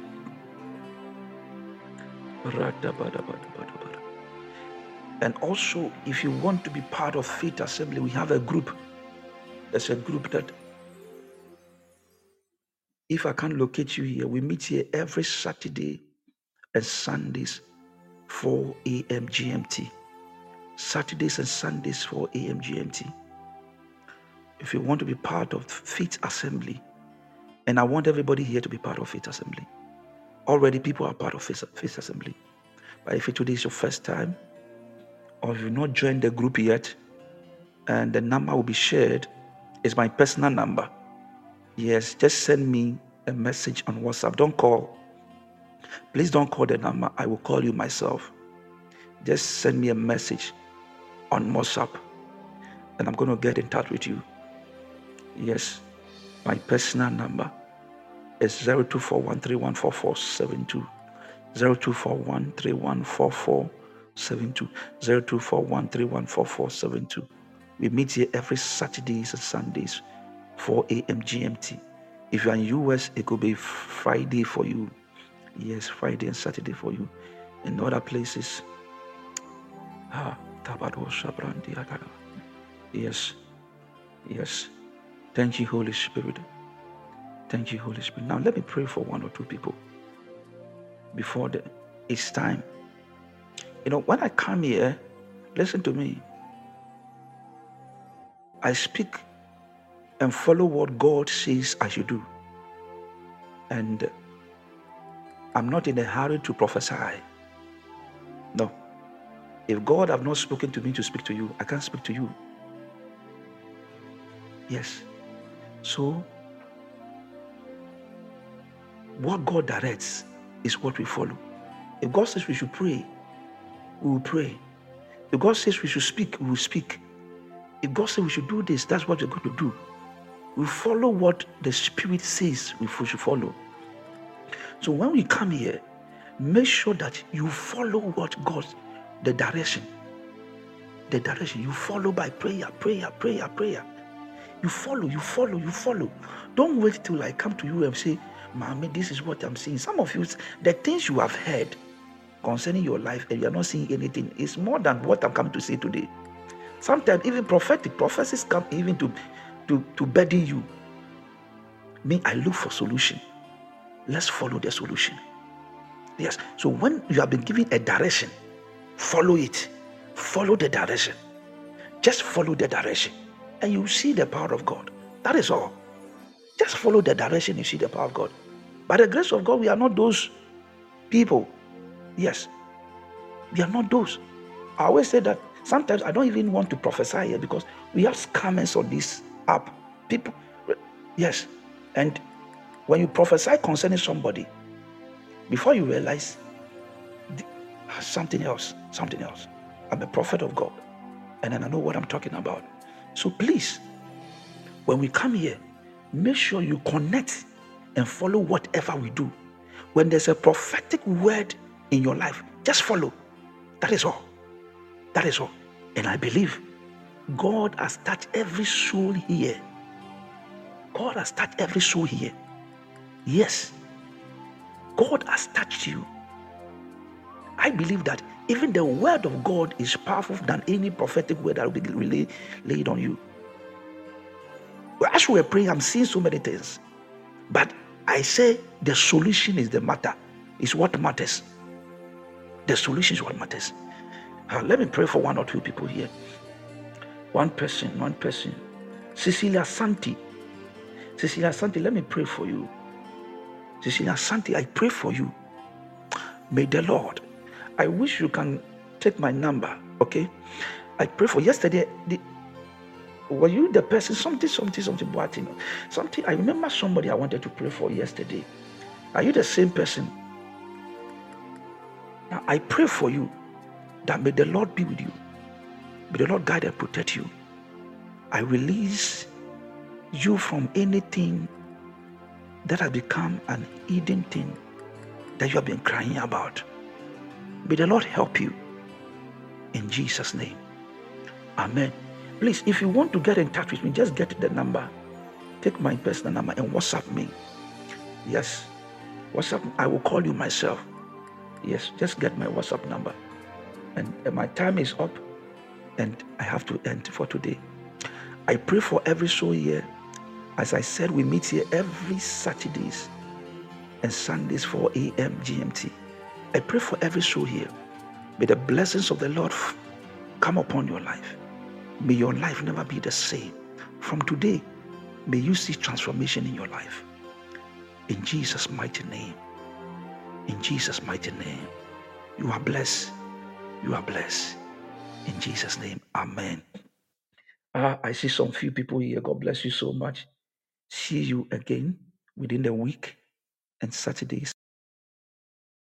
Radabadabadabadabada. And also, if you want to be part of Faith Assembly, we have a group. There's a group that, if I can't locate you here, we meet here every Saturday and Sundays, 4 a.m. GMT. Saturdays and Sundays, 4 a.m. GMT. If you want to be part of Faith Assembly, and I want everybody here to be part of Faith Assembly. Already people are part of Faith Assembly. But if today is your first time, or if you've not joined the group yet, and the number will be shared, is my personal number. Yes, just send me a message on WhatsApp. Don't call. Please don't call the number. I will call you myself. Just send me a message on WhatsApp, and I'm going to get in touch with you. Yes, my personal number is 0241314472. 0241314472. 0241314472. We meet here every Saturdays and Sundays, 4 a.m. GMT. If you are in US, it could be Friday for you. Yes, Friday and Saturday for you. In other places, yes. Thank you, Holy Spirit. Thank you, Holy Spirit. Now let me pray for one or two people before it's time. When I come here, listen to me. I speak and follow what God says I should do. And I'm not in a hurry to prophesy. No. If God have not spoken to me to speak to you, I can't speak to you. Yes. So, what God directs is what we follow. If God says we should pray, we will pray. If God says we should speak, we will speak. If God says we should do this, that's what we're going to do. We follow what the Spirit says we should follow. So when we come here, make sure that you follow what God, the direction. You follow by prayer. You follow. Don't wait till I come to you and say, Mommy, this is what I'm seeing. Some of you, the things you have heard concerning your life and you are not seeing anything is more than what I'm coming to say today. Sometimes even prophecies come even to burden you. Me, I look for solution. Let's follow the solution. Yes. So when you have been given a direction, follow it. Follow the direction. Just follow the direction. And you see the power of God. That is all. Just follow the direction, you see the power of God. By the grace of God, we are not those people. Yes. We are not those. I always say that sometimes I don't even want to prophesy here because we have scammers on this app. People, yes. And when you prophesy concerning somebody, before you realize something else. I'm a prophet of God, and then I know what I'm talking about. So please, when we come here, make sure you connect and follow whatever we do. When there's a prophetic word in your life, just follow. That is all. And I believe God has touched every soul here. Yes. God has touched you. I believe that even the word of God is powerful than any prophetic word that will be laid on you. Well, as we were praying, I'm seeing so many things. But I say the solution is the matter. It's what matters. The solution is what matters. Let me pray for one or two people here. One person. Cecilia Santi. Cecilia Santi, let me pray for you. Cecilia Santi, I pray for you. May the Lord, I wish you can take my number, okay? I pray for yesterday. Were you the person? Something, I remember somebody I wanted to pray for yesterday. Are you the same person? Now, I pray for you that may the Lord be with you. May the Lord guide and protect you. I release you from anything that has become an hidden thing that you have been crying about. May the Lord help you in Jesus' name. Amen. Please, if you want to get in touch with me, just get the number. Take my personal number and WhatsApp me. Yes, WhatsApp. I will call you myself. Yes, just get my WhatsApp number. And my time is up and I have to end for today. I pray for every soul here. As I said, we meet here every Saturdays and Sundays 4 a.m. GMT. I pray for every soul here. May the blessings of the Lord come upon your life. May your life never be the same. From today, may you see transformation in your life. In Jesus' mighty name. In Jesus' mighty name. You are blessed. You are blessed. In Jesus' name. Amen. I see some few people here. God bless you so much. See you again within the week and Saturdays.